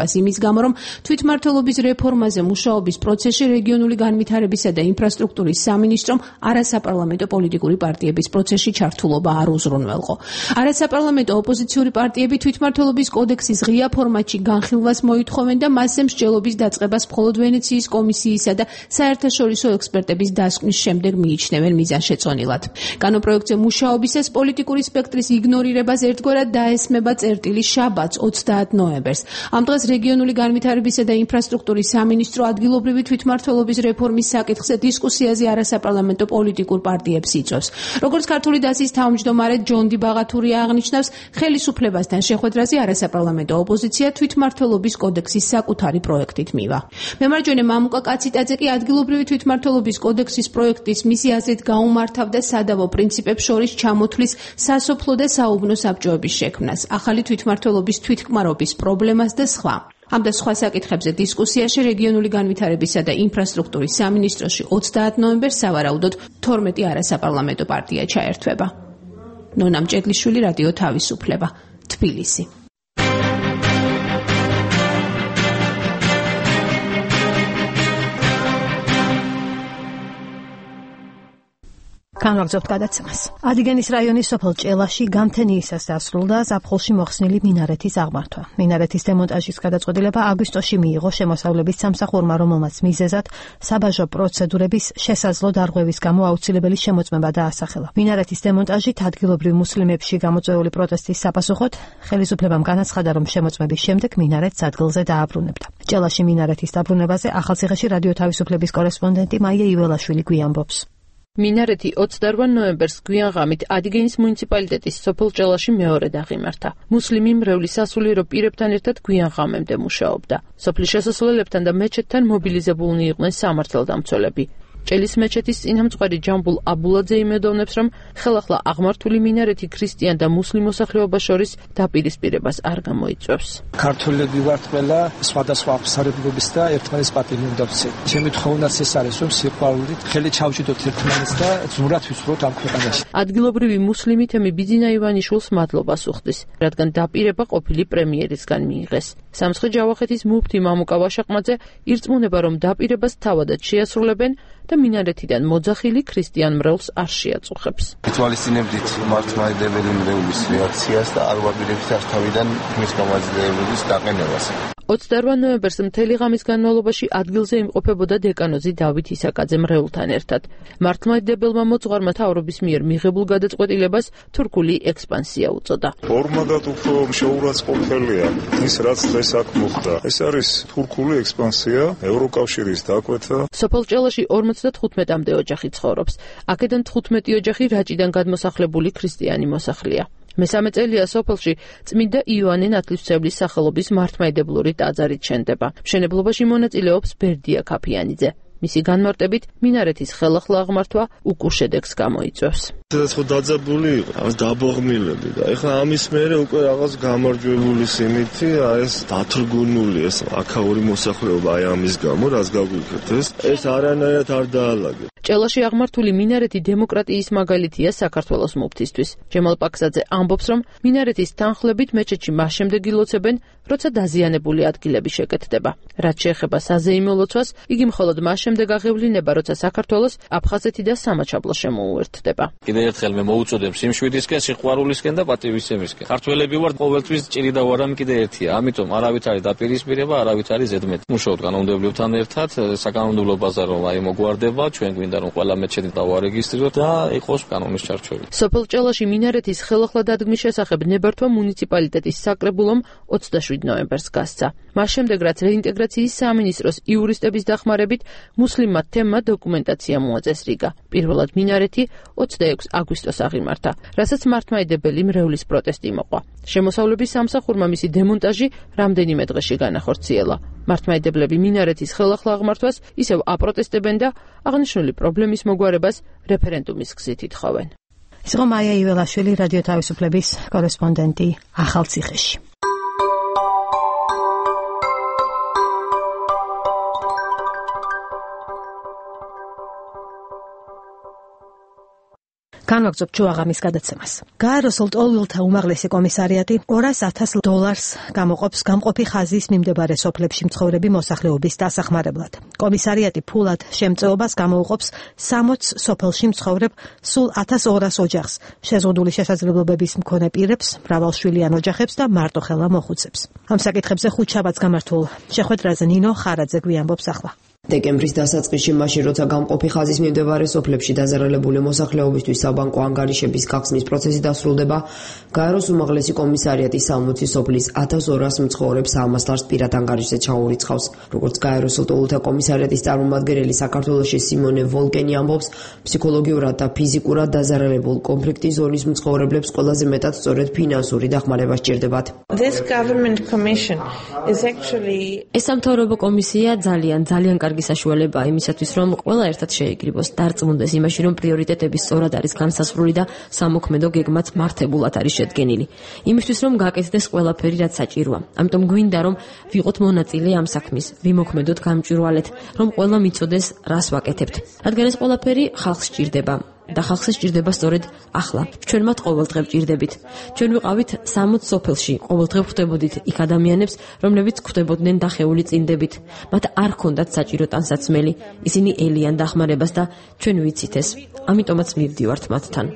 Speaker 12: განხილვას იმის გამო, რომ თვითმმართველობის რეფორმაზე მუშაობის პროცესში რეგიონული განვითარებისა და ინფრასტრუქტურის სამინისტრომ არასაპარლამენტო პოლიტიკური პარტიების პროცესში ჩართულობა არ უზრუნველყო. არასაპარლამენტო ოპოზიციური პარტიები თვითმმართველობის კოდექსის ღია ფორმატში განხილვას მოითხოვენ და მასზე მსჯელობის დაწყებას მხოლოდ ვენეციის კომისიისა და საერთაშორისო ექსპერტების დასკვნის შემდეგ მიიჩნევენ მიზანშეწონილად. კანონპროექტზე მუშაობისას პოლიტიკური სპექტრის იგნორირებას ერთგვარად დაესმება წერტილი შაბათს 30 ნოემბერს. ამ დღეს რეგიონული განვითარებისა და ინფრასტრუქტურის სამინისტრო ადგილობრივი თვითმმართველობის რეფორმის საკითხზე დისკუსიაზე არასაპარლამენტო პოლიტიკურ პარტიებს იწვევს. როგორც ქართული დასის თავმჯდომარე ჯონდი ბაღათური აღნიშნავს, ხელისუფლებასთან შეხვედრაზე არასაპარლამენტო ოპოზიცია თვითმმართველობის კოდექსის საკუთარი პროექტით მივა. მემარჯვენე მამუკა კაციტაძე კი ადგილობრივი თვითმმართველობის კოდექსის პროექტის მისი აზრით გაუმართავდა სადავო პრინციპებს შორის ჩამოთვლის სასოფლო და საუბნო საბჭოების შექმნას, ახალი თვითმმართველობის თვითკმარობის პრობლემას და სხვა. ამ და სხვა საკითხებზე დისკუსიაში რეგიონული განვითარებისა და ინფრასტრუქტურის სამინისტროში 30 ნოემბერს სავარაუდოდ 12 არასაპარლამენტო პარტია ჩაერთვება. ნონა მჭედლიშვილი, რადიო თავისუფლება, თბილისი.
Speaker 1: განვაგრძობთ გადაცემას. ადიგენის რაიონის სოფელ ჭელაში გამთენიისას დასრულდა ზაფხულში მოხსნილი მინარეთის აღმართვა. მინარეთის დემონტაჟის გადაწყვეტილება აგვისტოში მიიღო შემოსავლების სამსახურმა, რომელმაც მიზეზად საბაჟო პროცედურების შესაძლო დარღვევის გამო აუცილებელი შემოწმება დაასახელა. მინარეთის დემონტაჟით ადგილობრივ მუსლიმებში გამოწვეული პროტესტის საპასუხოდ ხელისუფლებამ განაცხადა, რომ შემოწმების შემდეგ მინარეთს ადგილზე დააბრუნებდა. ჭელაში მინარეთის დაბრუნებაზე ახალციხეში რადიო თავისუფლების კორესპონდენტი მაია იველაშვილი გვიანბობს.
Speaker 14: მინარეთი 28 ნოემბერს გვიანღამით ადიგენის მუნიციპალიტეტის სოფელ ჭელაში მეორედ აღიმართა. მუსლიმი მრევლის სასულიერო პირებთან ერთად გვიანღამემდე მუშაობდა. სოფლის შესასვლელებთან და მეჩეთთან მობილიზებულნი იყვნენ სამართალდამცველები. ჭელის მეჩეთის წინამძღვარი ჯამბულ აბულაძე იმედოვნებს, რომ ხელახლა აღმართული მინარეთი ქრისტიან და მუსლიმ მოსახლეობას შორის დაპირისპირებას არ გამოიწვევს.
Speaker 7: ქართველები ვართ ყველა სხვადასხვა აღსარებლობის და ერთმანეთის პატივი უნდა ვცეთ. ჩემი თხოვნაც ეს არის, რომ სიყვარულით ხელი ჩავჭიდოთ ერთმანეთს და ძმურად ვისვროთ ამ ქვეყანაში.
Speaker 14: ადგილობრივი მუსლიმი თემი ბიძინა ივანიშვილს მადლობას უხდის, რადგან დაპირება ყოფილი პრემიერისგან მიიღეს. სამცხე-ჯავახეთის მუფთი მამუკა ვაშაყმაძე ირწმუნება, რომ დაპირებას თავადაც შეასრულებენ და მინარეთიდან მოძახილი ქრისტიან მრევლს არ შეაწუხებს.
Speaker 15: ითვალისწინებდით მართლმადიდებელი მრევლის რეაქციას და არ ვაპირებთ არ თავიდან მის გამაძლიერებების დაყენებას.
Speaker 14: 28 ნოემბერს მთელი ღამის განმავლობაში ადგილზე იმყოფებოდა დეკანოზი დავით ისაკაძე მრევლთან ერთად. მართლმადიდებელმა მოძღვარმა თავრობის მიერ მიღებულ გადაწყვეტილებას თურქული ექსპანსია უწოდა.
Speaker 16: ორმაგად უფრო შეურაცხყოფელია ის, რაც დღეს აქ მოხდა. ეს არის თურქული ექსპანსია, ევროკავშირის დაკვეთა.
Speaker 14: სოფელ ჭელაში 55-მდე ოჯახი ცხოვრობს. აქედან 15 ოჯახი რაჭიდან გადმოსახლებული ქრისტიანი მოსახლეა. მესამე წელია სოფელში წმინდა იოანე ნათლისმცემლის სახელობის მართლმადიდებლური ტაძარი ჩენდება. მშენებლობაში მონაწილეობს ბერდია ქაფიანიძე. მისი განმარტებით მინარეთის ხელახლა აღმართვა უკურ შედეგს გამოიწვევს.
Speaker 17: სადაც ხო დაძაბული იყო, ამას დაბოღმილები და ეხლა ამის მერე უკვე რაღაც გამარჯვებული სიმითი, ეს დათრგუნული ეს აქაური მოსახლეობა აი ამის გამო, რაც გაგვიქეთ ეს არანაირად არ დაალაგეთ.
Speaker 14: ჭელაში აღმართული მინარეთი დემოკრატიის მაგალითია საქართველოს მუფთისთვის. ჯემალ პაქსაძე ამბობს, რომ მინარეთის თანხლებით მეჩეთში მას შემდეგ ილოცებენ, როცა დაზიანებული ადგილები შეკეთდება. რაც შეეხება საზეიმო ლოცვას, იგი მხოლოდ მას შემდეგ აღევლინება, როცა საქართველოს აფხაზეთი და სამაჩაბლო შემოუერთდება.
Speaker 18: კიდევ ერთხელ მე მოუწოდებ სიმშვიდისკენ, სიყვარულისკენ და პატივისცემისკენ. ქართველები ვართ, ყოველთვის ჭირი და ვარამი კიდე ერთია. ამიტომ არავით არის დაპირისპირება, არავით არის ზედმეტი. მუშაობთ კანონმდებლობთან ერთად, საკანონმდებლო ბაზარი აი მოგვარდება, ჩვენ გვინდა რომ ყველა მეჩეთი დავარეგისტრიროთ და იყოს კანონის ჩარჩოები.
Speaker 14: სოფელ ჭელაში მინარეთის ხელახლა დადგმის შესახებ ნებართვა მუნიციპალიტეტის საკრებულომ 27 ნოემბერს გასცა. მას შემდეგ, რაც რეინტეგრაციის სამინისტროს იურისტების დახმარებით მუსლიმმა თემმა დოკუმენტაცია მოაწეს რიგა. პირველად მინარეთი 26 აგვისტოს აღიმართა, რასაც მართლმადიდებელი მრევლის პროტესტი მოყვა. შემოსავლების სამსახურმა მისი დემონტაჟი რამდენიმე დღეში განახორციელა. მართლმადიდებლები მინარეთის ხელახლა აღმართვას ისევ აპროტესტებენ და აღნიშნული პრობლემის მოგვარებას რეფერენდუმის გზით ითხოვენ.
Speaker 1: ის იყო მაია იველაშვილი, რადიო თავისუფლების კორესპონდენტი ახალციხეში. განვაგრძობ ჩუაღამის გადაცემას. გაეროსულ ტოლვილთა უმაღლესი კომისარიატი $200,000 გამოყოფს გამყოფი ხაზის მიმდებარე სოფლებში მცხოვრები მოსახლეობის დასახმარებლად. კომისარიატი ფულად შემწეობას გამოუყოფს 60 სოფელში მცხოვრებ სულ 1200 ოჯახს, შეზღუდული შესაძლებლობების მქონე პირებს, მრავალშვილიან ოჯახებს და მარტოხელა მოხუცებს. ამ საკითხებზე ხუთშაბათს გამართულ შეხვედრაზე ნინო ხარაძე გვიამბობს ახლა.
Speaker 19: დეკემბრის დასაწყისში მაშინ როცა გამყოფი ხაზის მიმდებარე სოფლებში დაზარალებული მოსახლეობისთვის საბანკო ანგარიშების გახსნის პროცესი დასრულდება, გაეროს უმაღლესი კომისარიატი 60 სოფლის 1200 მცხოვრებს ამასთანს პირად ანგარიშზე ჩაურიცხავს. როგორც გაეროს ტოლვილთა კომისარიატის წარმომადგენელი საქართველოში სიმონე ვოლკენი ამბობს, ფსიქოლოგიურად და ფიზიკურად დაზარალებულ კონფლიქტის ზონის მცხოვრებლებს ყველაზე მეტად სწორედ ფინანსური დახმარება სჭირდებათ.
Speaker 14: ეს სამთავრობო კომისია ძალიან კარგი საშუალებაა იმისათვის, რომ ყველა ერთად შეიკრიბოს, დარწმუნდეს იმაში, რომ პრიორიტეტები სწორად არის განსაზღვრული და სამოქმედო გეგმაც მართებულად არის შედგენილი. იმისთვის, რომ გაკეთდეს ყველაფერი, რაც საჭიროა. ამიტომ გვინდა, რომ ვიყოთ მონაწილე ამ საქმის, ვიმოქმედოთ გამჭვირვალედ, რომ ყველა მიცოდეს, რას ვაკეთებთ. რადგან ეს ყველაფერი ხალხს სჭირდება. და ხალხს სჭირდება სწორედ ახლა. ჩვენ მათ ყოველდღე ვჭირდებით. ჩვენ ვიყავით 60 სოფელში, ყოველდღე ხვდებოდით იქ ადამიანებს, რომლებიც ხვდებოდნენ დახეული წინდებით. მათ არ ჰქონდათ საჭირო ტანსაცმელი. ისინი ელიან დახმარებას და ჩვენ ვიცით ეს. ამიტომაც მივდივართ მათთან.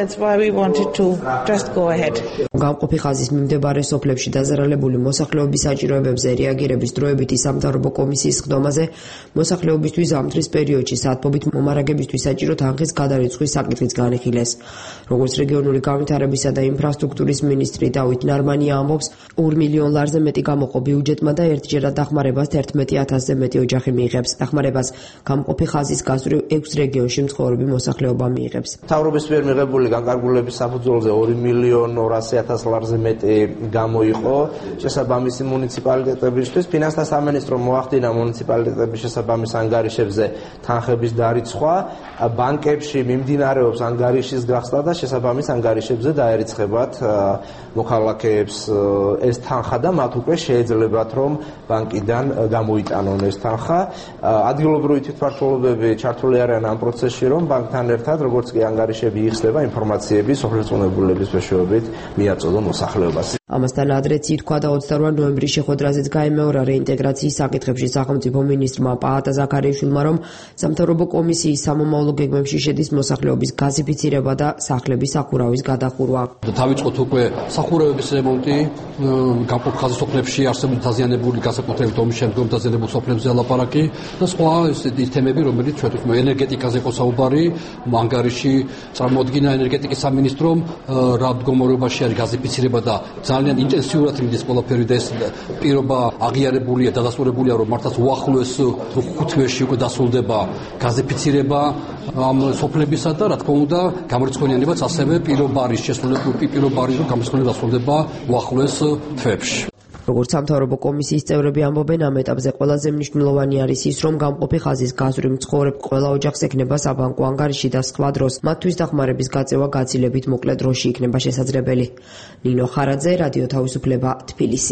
Speaker 19: გამყოფი ხაზის მიმდებარე სოფლებში დაზარალებული მოსახლეობის საჭიროებებზე რეაგირების დროებითი სამთავრობო კომისიის ხდომაზე მოსახლეობისთვის ზამთრის პერიოდში საათობით მომარაგებისთვის საჭირო თანხის გადარიცხვის საკითხიც განიხილეს. როგორც რეგიონული განვითარებისა და ინფრასტრუქტურის მინისტრი დავით ნარმანია ამბობს, 2 მილიონ ლარზე მეტი გამოყო ბიუჯეტმა და ერთჯერად დახმარებას 11,000-ზე მეტი ოჯახი მიიღებს. დახმარებას გამყოფი ხაზის გასწვრივ 6 რეგიონში მცხოვრები მოსახლეობა მიიღებს.
Speaker 20: მთავრობის მიერ მიღებული განკარგულების საფუძველზე 2 მილიონ 200,000 ლარზე მეტი გამოიყო შესაბამისი მუნიციპალიტეტებისთვის. ფინანსთა სამინისტრომ მოახდინა მუნიციპალიტეტების შესაბამის ანგარიშებზე თანხების დარიცხვა. ბანკებში მიმდინარეობს ანგარიშის გახსნა და შესაბამის ანგარიშებზე დაერიცხებათ მოქალაქეებს ეს თანხა და მათ უკვე შეეძლებათ, რომ ბანკიდან გამოიტანონ ეს თანხა. ადგილობრივი თვითმმართველობები ჩართული არიან ამ პროცესში, რომ ბანკთან ერთად, როგორც კი ანგარიშები იხსნება, ინფორმაციები სოფლისწინებულების მეშვეობით მიაწოდონ მოსახლეობას.
Speaker 19: ამასთან ადრეც ითქვა და 28 ნოემბრის შეხვედრაზეც გაიმეორა რეინტეგრაციის საკითხებში სახელმწიფო მინისტრმა პაატა ზაქარიაშვილმა, რომ სამთავრობო კომისიის სამომავლო გეგმებში შედის მოსახლეობის გაზიფიცირება და სახლების სახურავის გადახურვა.
Speaker 21: დავიწყოთ უკვე სახურავების რემონტი, გამყოფ ხაზის სოფლებში არსებული დაზიანებული განსაკუთრებით ომის შემდგომ დაზიანებულ სოფლებზე ლაპარაკი და სხვა თემები, რომელიც ჩვენ თვითონ ენერგეტიკაზე იყო საუბარი, ანგარიში წარმოადგინა ენერგეტიკის სამინისტრომ, რა მდგომარეობაში არის გაზიფიცირება და ძალიან ინტენსიურად მიდის ყველაფერი და ეს პირობა აღიარებულია, დადასტურებულია, რომ მართლაც უახლოეს 5 თვეში უკვე დასრულდება გაზიფიცირება ამ სოფლებისა და რა თქმა უნდა გამორიცხენიანებაც ასევე პირობა არის შესრულებული, პირობა არის რომ გამორიცხენიანება დასრულდება უახლოეს თვეებში.
Speaker 19: როგორც სამთავრობო კომისიის წევრები ამბობენ, ამ ეტაპზე ყველაზე მნიშვნელოვანი არის ის, რომ გამყოფი ხაზის გასწვრივ მცხოვრებ ყველა ოჯახს ექნება საბანკო ანგარიში და სხვა დროს მათთვის დახმარების გაწევა გაცილებით მოკლე დროში იქნება შესაძლებელი. ნინო ხარაძე, რადიო თავისუფლება, თბილისი.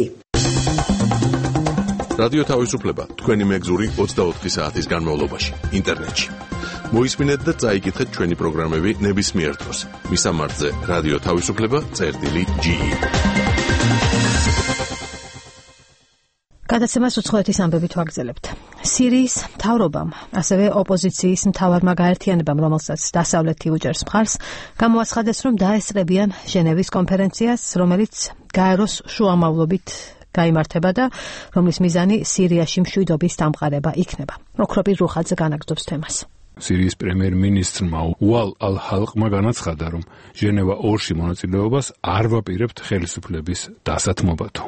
Speaker 4: რადიო თავისუფლება თქვენი მეგზური 24 საათის განმავლობაში ინტერნეტში. მოისმინეთ და წაიკითხეთ ჩვენი პროგრამები ნებისმიერ დროს. მისამართზე რადიო თავისუფლება.ge.
Speaker 1: გადაცემას უცხოეთის ამბებით ვაგრძელებთ. სირიის მთავრობამ, ასევე ოპოზიციის მთავარმა გაერთიანებამ, რომელსაც დასავლეთი უჭერს მხარს, გამოაცხადეს, რომ დაესწრებიან ჟენევის კონფერენციას, რომელიც გაეროს შუამავლობით გაიმართება და რომლის მიზანი სირიაში მშვიდობის დამყარება იქნება. ოქროპი რუხაძე განაგრძობს თემას.
Speaker 22: სირიის პრემიერ-მინისტრმა უალ ალ-ჰალყმა განაცხადა, რომ ჟენევა 2-ში მონაწილეობას არ ვაპირებთ ხელისუფლების დასათმობათო.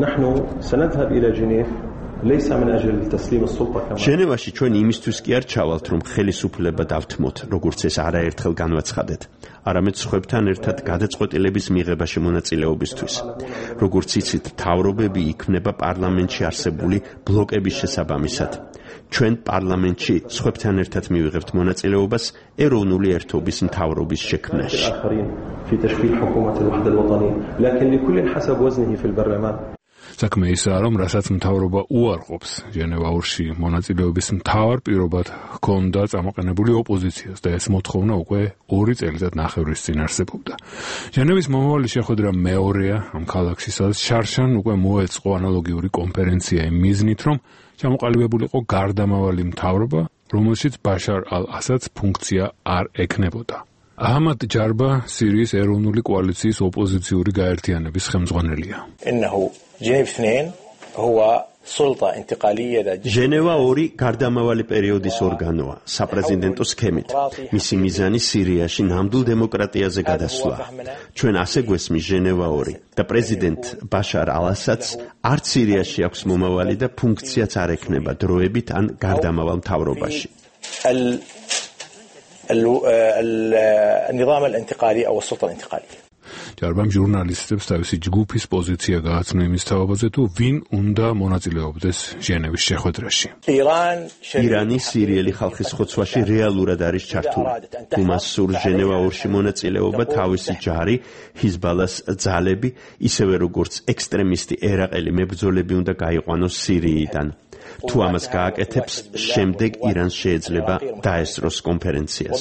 Speaker 23: ჟენევაში ჩვენ იმისთვის კი არ ჩავალთ, რომ ხელისუფლება დავთმოთ, როგორც ეს არაერთხელ განვაცხადეთ, არამედ სხვებთან ერთად გადაწყვეტილების მიღებაში მონაწილეობისთვის. როგორც იცით, მთავრობები იქმნება პარლამენტში არსებული ბლოკების შესაბამისად. ჩვენ პარლამენტში სხვებთან ერთად მივიღებთ მონაწილეობას ეროვნული ერთობის მთავრობის შექმნაში.
Speaker 22: საქმე ისაა, რომ რასაც მთავრობა უარყოფს ჟენევაში მონაწილეობის მთავარ პირობად ჰქონდა წამოყენებული ოპოზიციას და ეს მოთხოვნა უკვე 2 წელიწად-ნახევრის წინ არსებობდა. ჟენევის მომავალი შეხვედრა მეორეა ამ ქალაქში, სადაც შარშან უკვე მოეწყო ანალოგიური კონფერენცია იმ მიზნით, რომ ჩამოყალიბებულიყო გარდამავალი მთავრობა, რომელშიც ბაშარ ალ-ასადს ფუნქცია არ ექნებოდა. აჰმად ჯარბა სირიის ეროვნული კოალიციის ოპოზიციური გაერთიანების ხელმძღვანელია.
Speaker 23: ჟენევა 2 გარდამავალი პერიოდის ორგანოა, საპრეზიდენტო სქემით. მისი მიზანი სირიაში ნამდვილ დემოკრატიაზე გადასვლა. ჩვენ ასე გვესმის ჟენევა 2 და პრეზიდენტ ბაშარ ალ-ასადს არც სირიაში აქვს მომავალი და ფუნქციაც არ ექნება დროებით ან გარდამავალ მთავრობაში.
Speaker 2: النظام الانتقالي أو السلطة الانتقالية.
Speaker 22: ჯარბამ ჟურნალისტებს თავისი ჯგუფის პოზიცია გააცნო იმის თავაზე, თუ ვინ უნდა მონაწილეობდეს ჟენევის შეხვედრაში.
Speaker 23: ირანი სირიელი ხალხის ხოცვაში რეალურად არის ჩართული. თუმას სურს ჟენევა 2-ში მონაწილეობა თავისი ჯარი, ჰიზბალას ძალები, ისევე როგორც ექსტრემისტი ერაყელი მებრძოლები უნდა გაიყვანოს სირიიდან. თუ ამას გააკეთებს, შემდეგ ირანს შეეძლება დაესწროს კონფერენციას.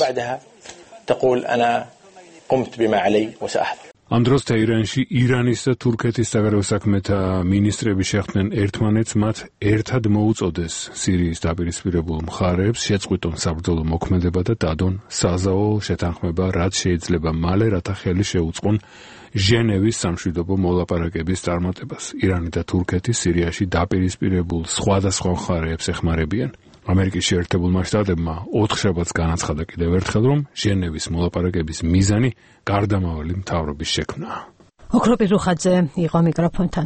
Speaker 22: ამ დროს თეირანში ირანის და თურქეთის საგარეო საქმეთა მინისტრები შეხვდნენ ერთმანეთს, მათ ერთად მოუწოდეს სირიის დაპირისპირებულ მხარეებს შეწყვიტონ საბრძოლო მოქმედება და დადონ საზავო შეთანხმება, რაც შეიძლება მალე, რათა ხელი შეუწყონ ჟენევის სამშვიდობო მოლაპარაკების წარმატებას. ირანი და თურქეთი სირიაში დაპირისპირებულ სხვადასხვა მხარეებს ეხმარებიან. ამერიკის შეერთებულმა შტატებმა 4 შაბათს განაცხადა კიდევ ერთხელ, რომ ჟენევის მოლაპარაკების მიზანი გარდამავალი მთავრობის შექმნაა.
Speaker 1: ოქროპი რუხაძე იყო მიკროფონთან.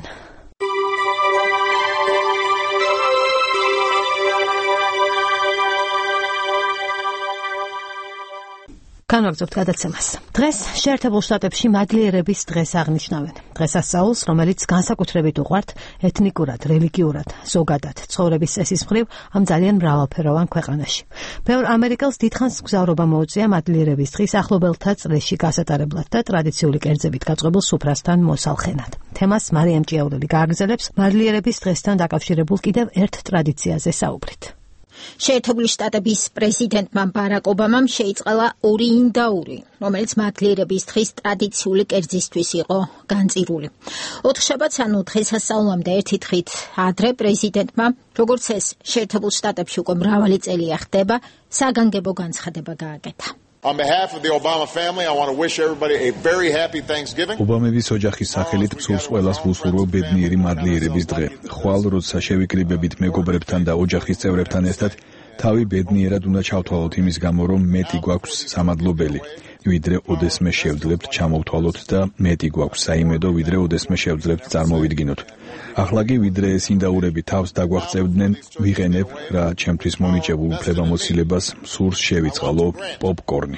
Speaker 1: განვაგრძობთ გადაცემას. დღეს შეერთებულ შტატებში მადლიერების დღეს აღნიშნავენ. დღესასწაულს, რომელიც განსაკუთრებით უყვართ ეთნიკურად, რელიგიურად, ზოგადად, ცხოვრების წესის მხრივ ამ ძალიან მრავალფეროვან ქვეყანაში. ბევრ ამერიკელს დიდხანს მგზავრობა მოუწია მადლიერების დღის ახლობელთა წრეში გასატარებლად და ტრადიციული კერძებით გაწყობილ სუფრასთან მოსალხენად. თემას მარიამ ჭიაურელი გააგრძელებს მადლიერების დღესთან დაკავშირებულ კიდევ ერთ ტრადიციაზე საუბრით.
Speaker 3: შეერთებული შტატების პრეზიდენტმა ბარაკ ობამამ შეიწყალა 2 ინდაური, რომელიც მადლიერების დღის ტრადიციული კერძისთვის იყო განწირული. 4 შაბათს, ანუ დღესასწაულამდე ერთი დღით ადრე პრეზიდენტმა, როგორც ეს შეერთებულ შტატებში უკვე მრავალი წელია ხდება, საგანგებო განცხადება გააკეთა.
Speaker 8: On behalf of the Obama family, I want to wish everybody a very happy Thanksgiving.
Speaker 24: ობამების ოჯახის სახელით მსურს ყველას ვუსურვო ბედნიერი მადლიერების დღე. ხვალ როცა შევიკრიბებით მეგობრებთან და ოჯახის წევრებთან ერთად, თავი ბედნიერად უნდა ჩავთვალოთ იმის გამო, რომ მეტი გვაქვს სამადლობელი. ვიდრე ოდესმე შევძლებთ ჩამოვთვალოთ და მეტი გვაქვს საიმედო, ვიდრე ოდესმე შევძლებთ წარმოვიდგინოთ. ახლა კი ვიდრე ეს ინდაურები თავს დაგვაღწევდნენ, ვიყენებ რა ჩემთვის მონიჭებულ უფლებამოსილებას სურს შევიწყალო პოპკორნი.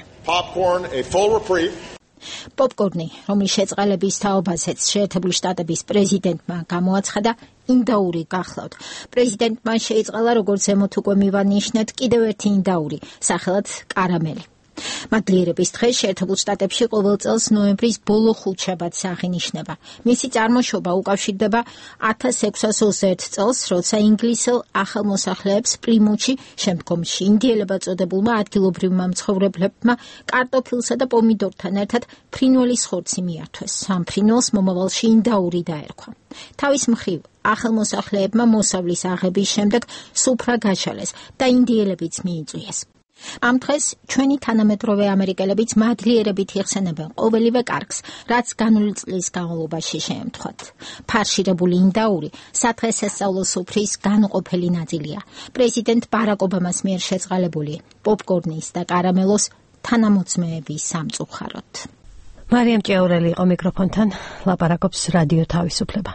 Speaker 3: პოპკორნი, რომლის შეწყალების თაობაზეც შეერთებული შტატების პრეზიდენტმა გამოაცხადა, ინდაური გახლავთ. პრეზიდენტმა შეიწყალა, როგორც ზემოთ უკვე მივანიშნეთ, კიდევ ერთი ინდაური, სახელად კარამელი. მადლიერების დღე შეერთებულ შტატებში ყოველ წელს ნოემბრის ბოლო 5 შაბათს აღინიშნება. მისი წარმოშობა უკავშირდება 1621 წელს, როცა ინგლისელ ახალმოსახლეებს პლიმუთში, შემდგომში ინდიელებად წოდებულმა ადგილობრივმა მცხოვრებლებმა კარტოფილსა და პომიდორთან ერთად ფრინველის ხორცი მიართვეს. ამ ფრინველს მომავალში ინდაური დაერქვა. თავის მხრივ ახალმოსახლეებმა მოსავლის აღების შემდეგ სუფრა გაშალეს და ინდიელებიც მიიწვიეს. ამ დღეს ჩვენი თანამედროვე ამერიკელებიც მადლიერებით იხსენებენ ყოველივე კარგს, რაც განული წლის განმავლობაში შეემთხვათ. ფარშირებული ინდაური სადღესასწაულო სუფრის განუყოფელი ნაწილია. პრეზიდენტ ბარაკ ობამას მიერ შეწყალებული პოპკორნის და კარამელოს თანამოწმეების სამწუხაროდ.
Speaker 1: მარიამ ჭიაურელი იყო მიკროფონთან, ლაპარაკობს რადიო თავისუფლება.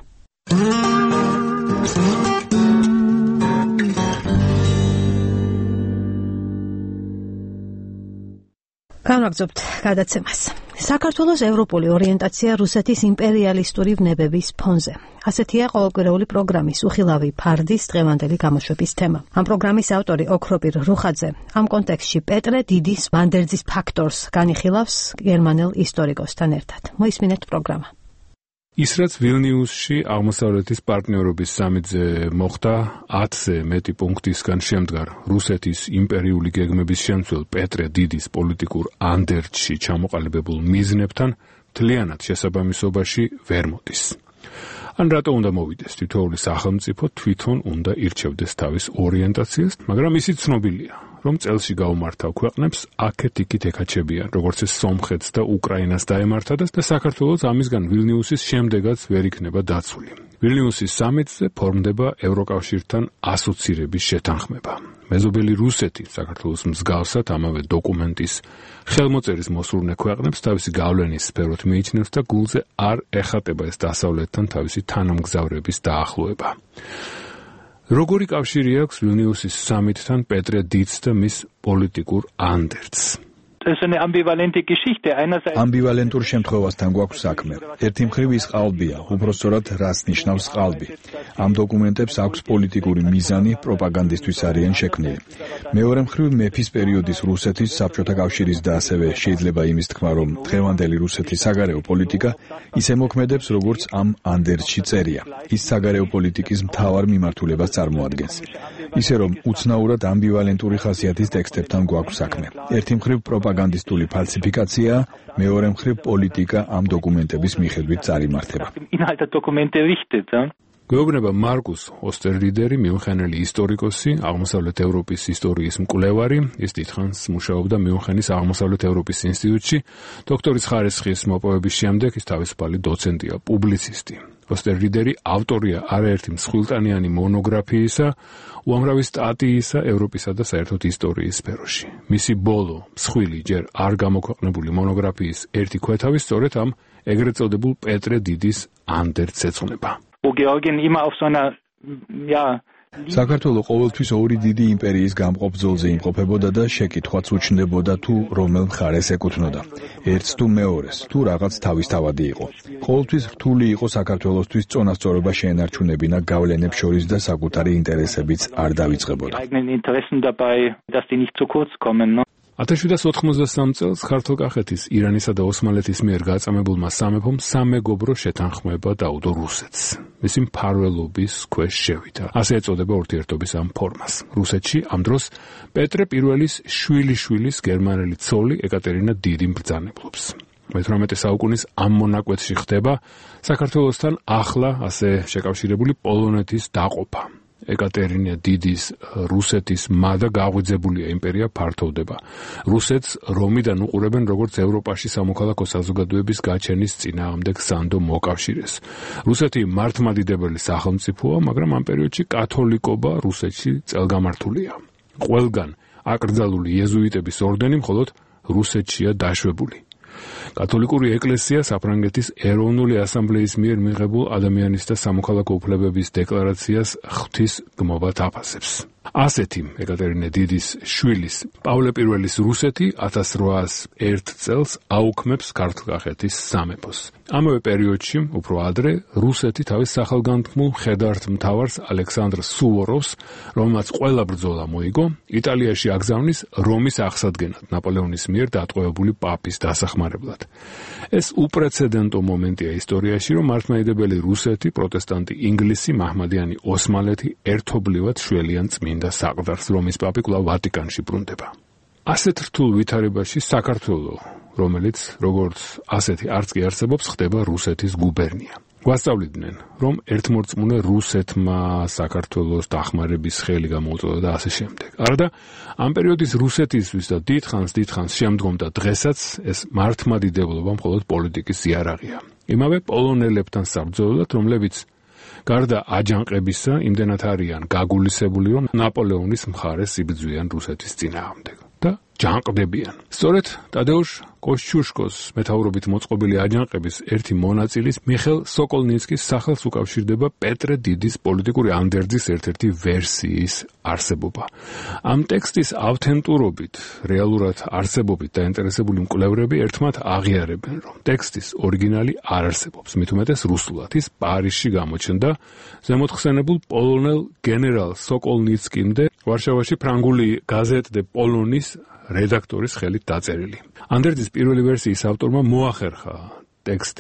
Speaker 1: განვაგრძობთ გადაცემას. საქართველოს ევროპული ორიენტაცია რუსეთის იმპერიალისტური ვნებების ფონზე. ასეთია ყოველკვირეული პროგრამის უხილავი ფარდის დღევანდელი გამოშვების თემა. ამ პროგრამის ავტორი ოქროპირ რუხაძე ამ კონტექსტში პეტრე დიდის ვანდერძის ფაქტორს განიხილავს გერმანელ ისტორიკოსთან ერთად. მოისმინეთ პროგრამა.
Speaker 22: ის რაც ვილნიუსში აღმოსავლეთის პარტნიორობის სამიტზე მოხდა 10-ზე მეტი პუნქტისგან შემდგარ რუსეთის იმპერიული გეგმების შემცველ პეტრე დიდის პოლიტიკურ ანდერძში ჩამოყალიბებულ მიზნებთან მთლიანად შესაბამისობაში ვერ მოდის. ან რატო უნდა მოვიდეს თითოეული სახელმწიფო თვითონ უნდა ირჩევდეს თავის ორიენტაციას, მაგრამ ისიც ცნობილია, რომ წელში გაუმართავ ქვეყნებს აქეთ-იქით ეკაჩებიან, როგორც ეს სომხეთს და უკრაინას დაემართა და საქართველოს ამისგან ვილნიუსის შემდეგაც ვერ იქნება დაცული. ვილნიუსის სამიტზე ფორმდება ევროკავშირთან ასოცირების შეთანხმება. მეზობელი რუსეთი საქართველოს მსგავსად ამავე დოკუმენტის ხელმოწერის მოსურნე ქვეყნებს თავისი გავლენის სფეროთ მიიჩნევს და გულზე არ ეხატება ეს დასავლეთთან თავისი თანამგზავრების დაახლოება. როგორი კავშირი აქვს ვილნიუსის სამიტთან პეტრე დიდს და მის პოლიტიკურ ანდერძს?
Speaker 24: ამბივალენტურ შემთხვევასთან გვაქვს საქმე. ერთი მხრივ ის ყალბია, უბრალოდ რას ნიშნავს ყალბი. ამ დოკუმენტებს აქვს პოლიტიკური მიზანი, პროპაგანდისტვის არიან შექმნილი. მეორე მხრივ მეფის პერიოდის რუსეთის, საბჭოთა კავშირის და ასევე შეიძლება იმის თქმა, რომ დღევანდელი რუსეთის საგარეო პოლიტიკა ისე მოქმედებს, როგორც ამ ანდერძში წერია. ის საგარეო პოლიტიკის მთავარ მიმართულებას წარმოადგენს. ისე რომ უცნაურად ამბივალენტური ხასიათის ტექსტებთან გვაქვს საქმე. ერთი მხრივ პროპაგანდისტული ფალსიფიკაცია, მეორე მხრივ პოლიტიკა ამ დოკუმენტების მიხედვით წარიმართება.
Speaker 22: გვეუბნება მარკუს ოსტერრიდერი, მიუნხენელი ისტორიკოსი, აღმოსავლეთ ევროპის ისტორიის მკვლევარი, ის დიდხანს მუშაობდა მიუნხენის აღმოსავლეთ ევროპის ინსტიტუტში, დოქტორის ხარისხის მოპოვების შემდეგ ის თავისუფალი დოცენტია, პუბლიცისტი. ოსტერრიდერი ავტორია არაერთი მსხვილტანიანი მონოგრაფიისა, უამრავი სტატიისა ევროპისა და საერთოდ ისტორიის სფეროში. მისი ბოლო, მსხვილი, ჯერ არ გამოქვეყნებული მონოგრაფიის ერთი ქვეთავი სწორედ ამ ეგრეთ წოდებულ პეტრე დიდის ანდერძს ეძღვნება.
Speaker 24: საქართველო ყოველთვის ორი დიდი იმპერიის გამყოფ ბრძოლზე იმყოფებოდა და შეკითხვაც უჩნდებოდა თუ რომელ მხარეს ეკუთვნოდა. ერთს თუ მეორეს, თუ რაღაც თავისთავადი იყო. ყოველთვის რთული იყო საქართველოსთვის წონასწორობა შეენარჩუნებინა გავლენებს შორის და საკუთარი ინტერესებიც არ დავიწყებოდა.
Speaker 22: 1793 წელს ქართლ-კახეთის, ირანისა და ოსმალეთის მიერ გაწამებულმა სამეფომ სამეგობრო შეთანხმება დაუდო რუსეთს. მისი მფარველობის ქვეშ შევიდა. ასე ეწოდება ურთიერთობის ამ ფორმას. რუსეთში ამ დროს პეტრე პირველის შვილიშვილის გერმანელი ცოლი ეკატერინა დიდი მბრძანებლობს. მე-18 საუკუნის ამ მონაკვეთში ხდება საქართველოსთან ახლა ასე შეკავშირებული პოლონეთის დაყოფა. ეკატერინა დიდის რუსეთის მადა გაღვიძებულია იმპერია ფართოვდება. რუსეთს რომიდან უყურებენ როგორც ევროპაში სამოქალაქო საზოგადოების გაჩენის წინააღმდეგ სანდო მოკავშირეს. რუსეთი მართლმადიდებელი სახელმწიფოა, მაგრამ ამ პერიოდში კათოლიკობა რუსეთში წელგამართულია. ყველგან აკრძალული იეზუიტების ორდენი მხოლოდ რუსეთშია დაშვებული. კათოლიკური ეკლესია საფრანგეთის ეროვნული ასამბლეის მიერ მიღებულ ადამიანის და სამოქალაქო უფლებების დეკლარაციას ღვთის გმობად აფასებს. ასეთი ეკატერინა დიდის შვილის პავლე პირველის რუსეთი 1801 წელს აუქმებს ქართლ-კახეთის სამეფოს. ამავე პერიოდში, უფრო ადრე, რუსეთი თავის სახელგანთქმულ მხედართ მთავარს ალექსანდრ სუვოროვს, რომელმაც ყველა ბრძოლა მოიგო, იტალიაში აგზავნის რომის აღსადგენად ნაპოლეონის მიერ დატყვევებული პაპის დასახმარებლად. ეს უპრეცედენტო მომენტია ისტორიაში, რომ მართლმადიდებელი რუსეთი, პროტესტანტი ინგლისი, მაჰმადიანი ოსმალეთი ერთობლივად შველიან წმინდა საყდარს, რომის პაპი კვლავ ვატიკანში ბრუნდება. ასეთ რთულ ვითარებაში საქართველო, რომელიც როგორც ასეთი არც კი არსებობს, ხდება რუსეთის გუბერნია. გვასწავლიდნენ, რომ ერთმორწმუნე რუსეთმა საქართველოს დახმარების ხელი გამოუწოდა და ასე შემდეგ. არადა ამ პერიოდის რუსეთისთვის და დიდხანს შემდგომ და დღესაც ეს მართლმადიდებლობა მხოლოდ პოლიტიკის იარაღია. იმავე პოლონელებთან საბრძოლოდ, რომლებიც გარდა აჯანყებისა, იმდენად არიან გაგულისებული, რომ ნაპოლეონის მხარეს იბრძვიან რუსეთის წინააღმდეგ და ჯანყდებიან. სწორედ ტადეუშ კოშჩუშკოს მეთაურობით მოწყობილი აჯანყების ერთი მონაწილის მიხეილ სოკოლნიცკის სახელს უკავშირდება პეტრე დიდის პოლიტიკური ანდერძის ერთ-ერთი ვერსიის არსებობა. ამ ტექსტის ავთენტურობით, რეალურად არსებობით დაინტერესებული მკვლევრები ერთმანეთ აღიარებენ, რომ ტექსტის ორიგინალი არ არსებობს, მით უმეტეს რუსულად. ის პარიზში გამოჩნდა ზემოთხსენებულ პოლონელ გენერალ სოკოლნიცკიმდე ვარშავაში ფრანგული გაზეთ დე პოლონის რედაქტორის ხელით დაწერილი. ანდერძის პირველი ვერსიის ავტორმა მოახერხა ტექსტის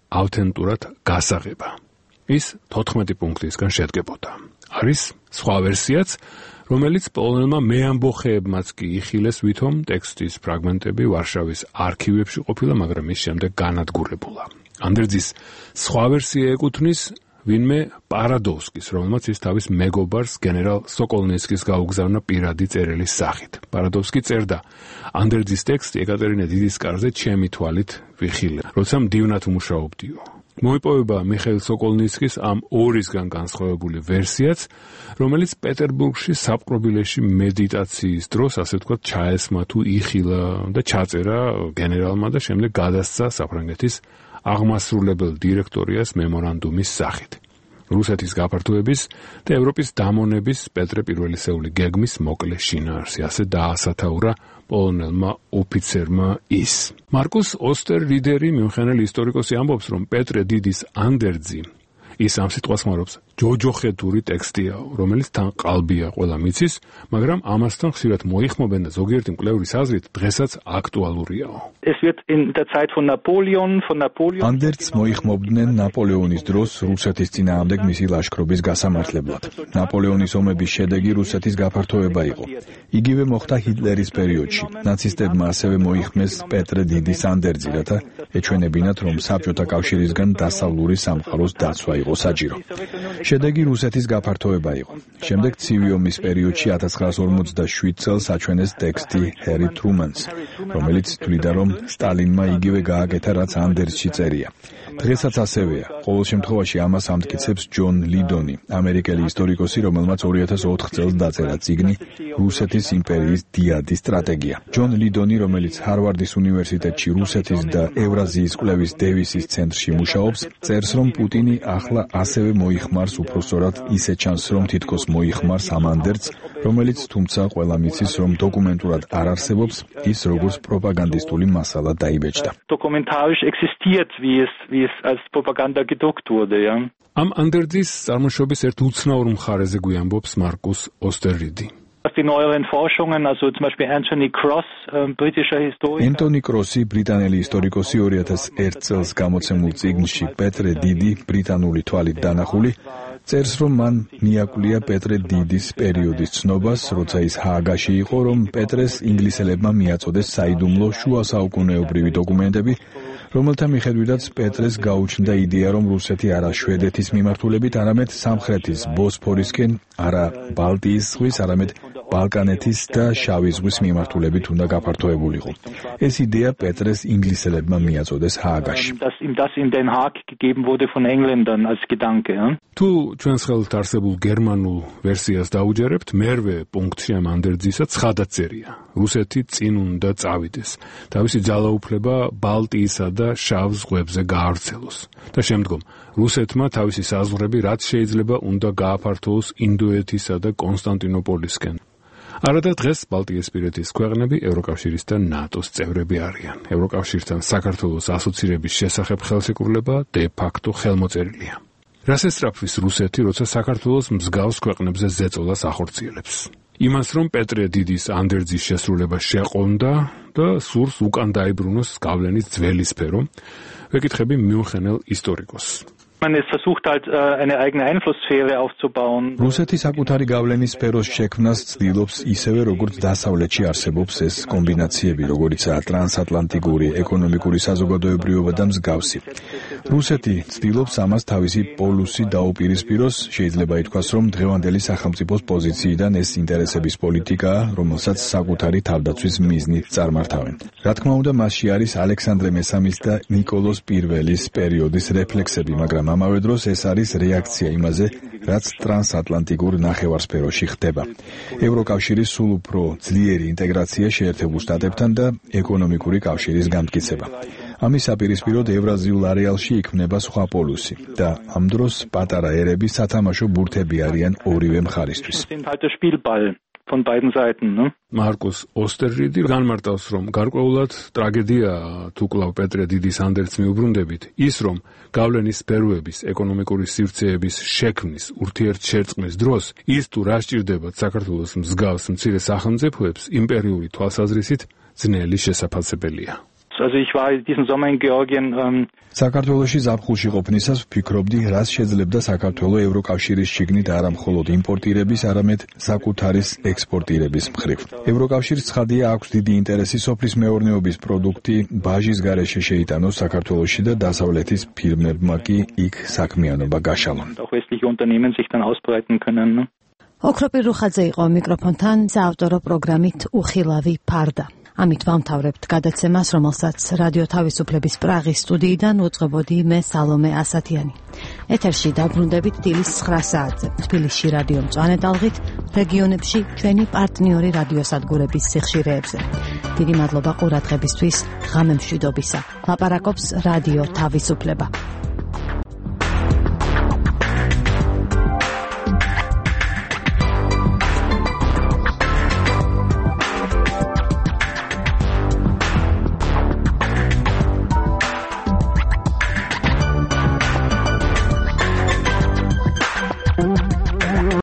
Speaker 22: ავთენტურად გასაღება. ის 14 პუნქტისგან შედგებოდა. არის სხვა ვერსიაც, რომელიც პოლონელმა მეამბოხეებმაც კი იხილეს, ვითომ ტექსტის ფრაგმენტები ვარშავის არქივებში ყოფილა, მაგრამ ის შემდეგ განადგურებულა. ანდერძის სხვა ვერსია ეკუთვნის ვინმე პარადოვსკის, რომელმაც ის თავის მეგობარს გენერალ სოკოლნიცკის გაუგზავნა პირადი წერილის სახით. პარადოვსკი წერდა: ანდერძის ტექსტი ეკატერინე დიდის კარზე ჩემი თვალით ვიხილე, როცა მდივნად ვმუშაობდიო. მოიპოვება მიხეილ სოკოლნიცკის ამ ორისგან განსხვავებული ვერსიაც, რომელიც პეტერბურგში საპყრობილეში მედიტაციის დროს, ასე ვთქვათ, ჩაესმა თუ იხილა და ჩაწერა გენერალმა და შემდეგ გადასცა საფრანგეთის აღმასრულებელ დირექტორიას მემორანდუმის სახით. რუსეთის გაფართოების და ევროპის დამონების პეტრე პირველისეული გეგმის მოკლე შინაარსი, ასე დაასათაურა პოლონელმა ოფიცერმა ის. მარკუს ოსტერრიდერი, მიუნხენელი ისტორიკოსი, ამბობს, რომ პეტრე დიდის ანდერძი, ის ამ სიტყვას ხმარობს, ჯოჯოხეთური ტექსტიაო, რომელიც თან ყალბია ყველა მიცის, მაგრამ ამასთან ხშირად მოიხმობენ და ზოგიერთი მკვლევრის აზრით დღესაც აქტუალურიაო.
Speaker 24: ანდერძს მოიხმობდნენ ნაპოლეონის დროს რუსეთის წინააღმდეგ მისი ლაშქრობის გასამართლებლად. ნაპოლეონის ომების შედეგი რუსეთის გაფართოება იყო. იგივე მოხდა ჰიტლერის პერიოდში. ნაცისტებმა ასევე მოიხმეს პეტრე დიდის ანდერძი, რათა ეჩვენებინათ, რომ საბჭოთა კავშირისგან დასავლური სამყაროს დაცვა იყო საჭირო. შედეგი რუსეთის გაფართოება იყო. შემდეგ ცივი ომის პერიოდში 1947 წელს აჩვენეს ტექსტი ჰერი ტრუმანს, რომელიც თვლიდა, რომ სტალინმა იგივე გააკეთა, რაც ანდერძში წერია. დღესაც ასევეა. ყოველ შემთხვევაში ამას ამტკიცებს ჯონ ლიდონი, ამერიკელი ისტორიკოსი, რომელმაც 2004 წელს დაწერა წიგნი რუსეთის იმპერიის დიადი სტრატეგია. ჯონ ლიდონი, რომელიც ჰარვარდის უნივერსიტეტში რუსეთის და ევრაზიის კვლევის დევისის ცენტრში მუშაობს, წერს, რომ პუტინი ახლა ასევე მოიხმარს, უпростоრად ისე ჩანს, რომ თითქოს მოიხმარს ამ ანდერძს, რომელიც თუმცა ყველა მიცის, რომ დოკუმენტურად არ არსებობს, ის როგორც პროპაგანდისტული მასალა დაიბეჭდა.
Speaker 22: ამ ანდერძის წარმოშობის ერთ უცნაურ მხარეზე გვიამბობს მარკუს ოსტერრიდი.
Speaker 24: ენტონი კროსი, ბრიტანელი ისტორიკოსი, 2001 წელს გამოცემულ წიგნში პეტრე დიდი ბრიტანული თვალით დანახული, წერს, რომ მან მიაკვლია პეტრე დიდის პერიოდის ცნობას, როცა ის ჰააგაში იყო, რომ პეტრეს ინგლისელებმა მიაწოდეს საიდუმლო შუა საუკუნეობრივი დოკუმენტები, რომელთა მიხედვითაც პეტრეს გაუჩნდა იდეა, რომ რუსეთი არა შვედეთის მიმართულებით, არამედ სამხრეთის ბოსფორისკენ, არა ბალტიის ზღვის, არამედ ბალკანეთის და შავი ზღვის მიმართულებით უნდა გაფართოებულიყო. ეს იდეა პეტრეს ინგლისელებმა მიაწოდეს ჰააგაში.
Speaker 22: თუ ჩვენს ხელთ არსებულ გერმანულ ვერსიას დაუჯერებთ, მერვე პუნქტში ამ ანდერძისა ცხადად წერია: რუსეთი წინ უნდა წავიდეს, თავისი ძალაუფლება ბალტიისა და შავ ზღვებზე გაავრცელოს და შემდგომ რუსეთმა თავისი საზღვრები რაც შეიძლება უნდა გააფართოოს ინდოეთისა და კონსტანტინოპოლისკენ. არადა დღეს ბალტიისპირეთის ქვეყნები ევროკავშირის და ნატოს წევრები არიან. ევროკავშირთან საქართველოს ასოცირების შესახებ ხელშეკრულება დე-ფაქტო ხელმოწერილია. რას ესწრაფვის რუსეთი, როცა საქართველოს მსგავს ქვეყნებზე ზეწოლას ახორციელებს? იმას, რომ პეტრე დიდის ანდერძის შესრულება შეყონდა და სურს უკან დაიბრუნოს გავლენის ძველი სფერო, ვეკითხები მიუნხენელ ისტორიკოსს.
Speaker 24: რუსეთი საკუთარი გავლენის სფეროს შექმნას ცდილობს ისევე, როგორც დასავლეთში არსებობს ეს კომბინაციები, როგორიცაა ტრანსატლანტიკური ეკონომიკური საზოგადოებრიობა და მსგავსი. რუსეთი ცდილობს ამას თავისი პოლუსი დაუპირისპიროს, შეიძლება ითქვას, რომ დღევანდელი სახელმწიფოს პოზიციიდან ეს ინტერესების პოლიტიკაა, რომელსაც საკუთარი თავდაცვის მიზნით წარმართავენ. რა თქმა უნდა, მასში არის ალექსანდრე მესამის და ნიკოლოზ პირველის პერიოდის რეფლექსები, მაგრამ ამავე დროს ეს არის რეაქცია იმაზე, რაც ტრანსატლანტიკურ ნახევარსფეროში ხდება. ევროკავშირის სულ უფრო ძლიერი ინტეგრაცია შეერთებულ შტატებთან და ეკონომიკური კავშირის განმტკიცება. ამის საპირისპიროდ ევრაზიულ არეალში იქმნება სხვა პოლუსი და ამ დროს პატარა ერები სათამაშო ბურთები არიან ორივე მხარისთვის.
Speaker 22: მარკუს ოსტერრიდი განმარტავს, რომ გარკვეულად ტრაგედიაა თუ კვლავ პეტრე დიდის ანდერძს მიუბრუნდებით, ის რომ გავლენის სფეროების, ეკონომიკური სივრცეების შექმნის ურთიერთშერწყმის დროს ის თუ რა სჭირდებათ საქართველოს მსგავს მცირე სახელმწიფოებს იმპერიული თვალსაზრისით ძნელი შესაფასებელია.
Speaker 5: Also ich war diesen Sommer in Georgien.
Speaker 24: საქართველოში ზაფხულში ყოფნისას ვფიქრობდი, რას შეძლებდა საქართველოს ევროკავშირის შიგნით არა მხოლოდ იმპორტირების, არამედ საკუთარის ექსპორტირების მხრივ. ევროკავშირს ცხადია აქვს დიდი ინტერესი სოფლის მეურნეობის პროდუქტი ბაჟის გარეშე შეიტანოს საქართველოში და დასავლეთის ფირმებმა კი იქ საქმიანობა გაშალონ.
Speaker 5: Auch westliche Unternehmen sich dann ausbreiten können.
Speaker 1: ოქროპირ რუხაძე იყო მიკროფონთან საავტორო პროგრამით უხილავი ფარდა. ამით ვამთავრებთ გადაცემას, რომელსაც რადიო თავისუფლების პრაღის სტუდიიდან უწყობოდი მე სალომე ასათიანი. ეთერში დაბრუნდებით დილის 9 საათზე. თბილისში რადიო მწვანე ტალღით, რეგიონებში ჩვენი პარტნიორი რადიოსადგურების სიხშირეებზე. დიდი მადლობა ყურადღებისთვის, ღამემშვიდობისა. ლაპარაკობს რადიო თავისუფლება.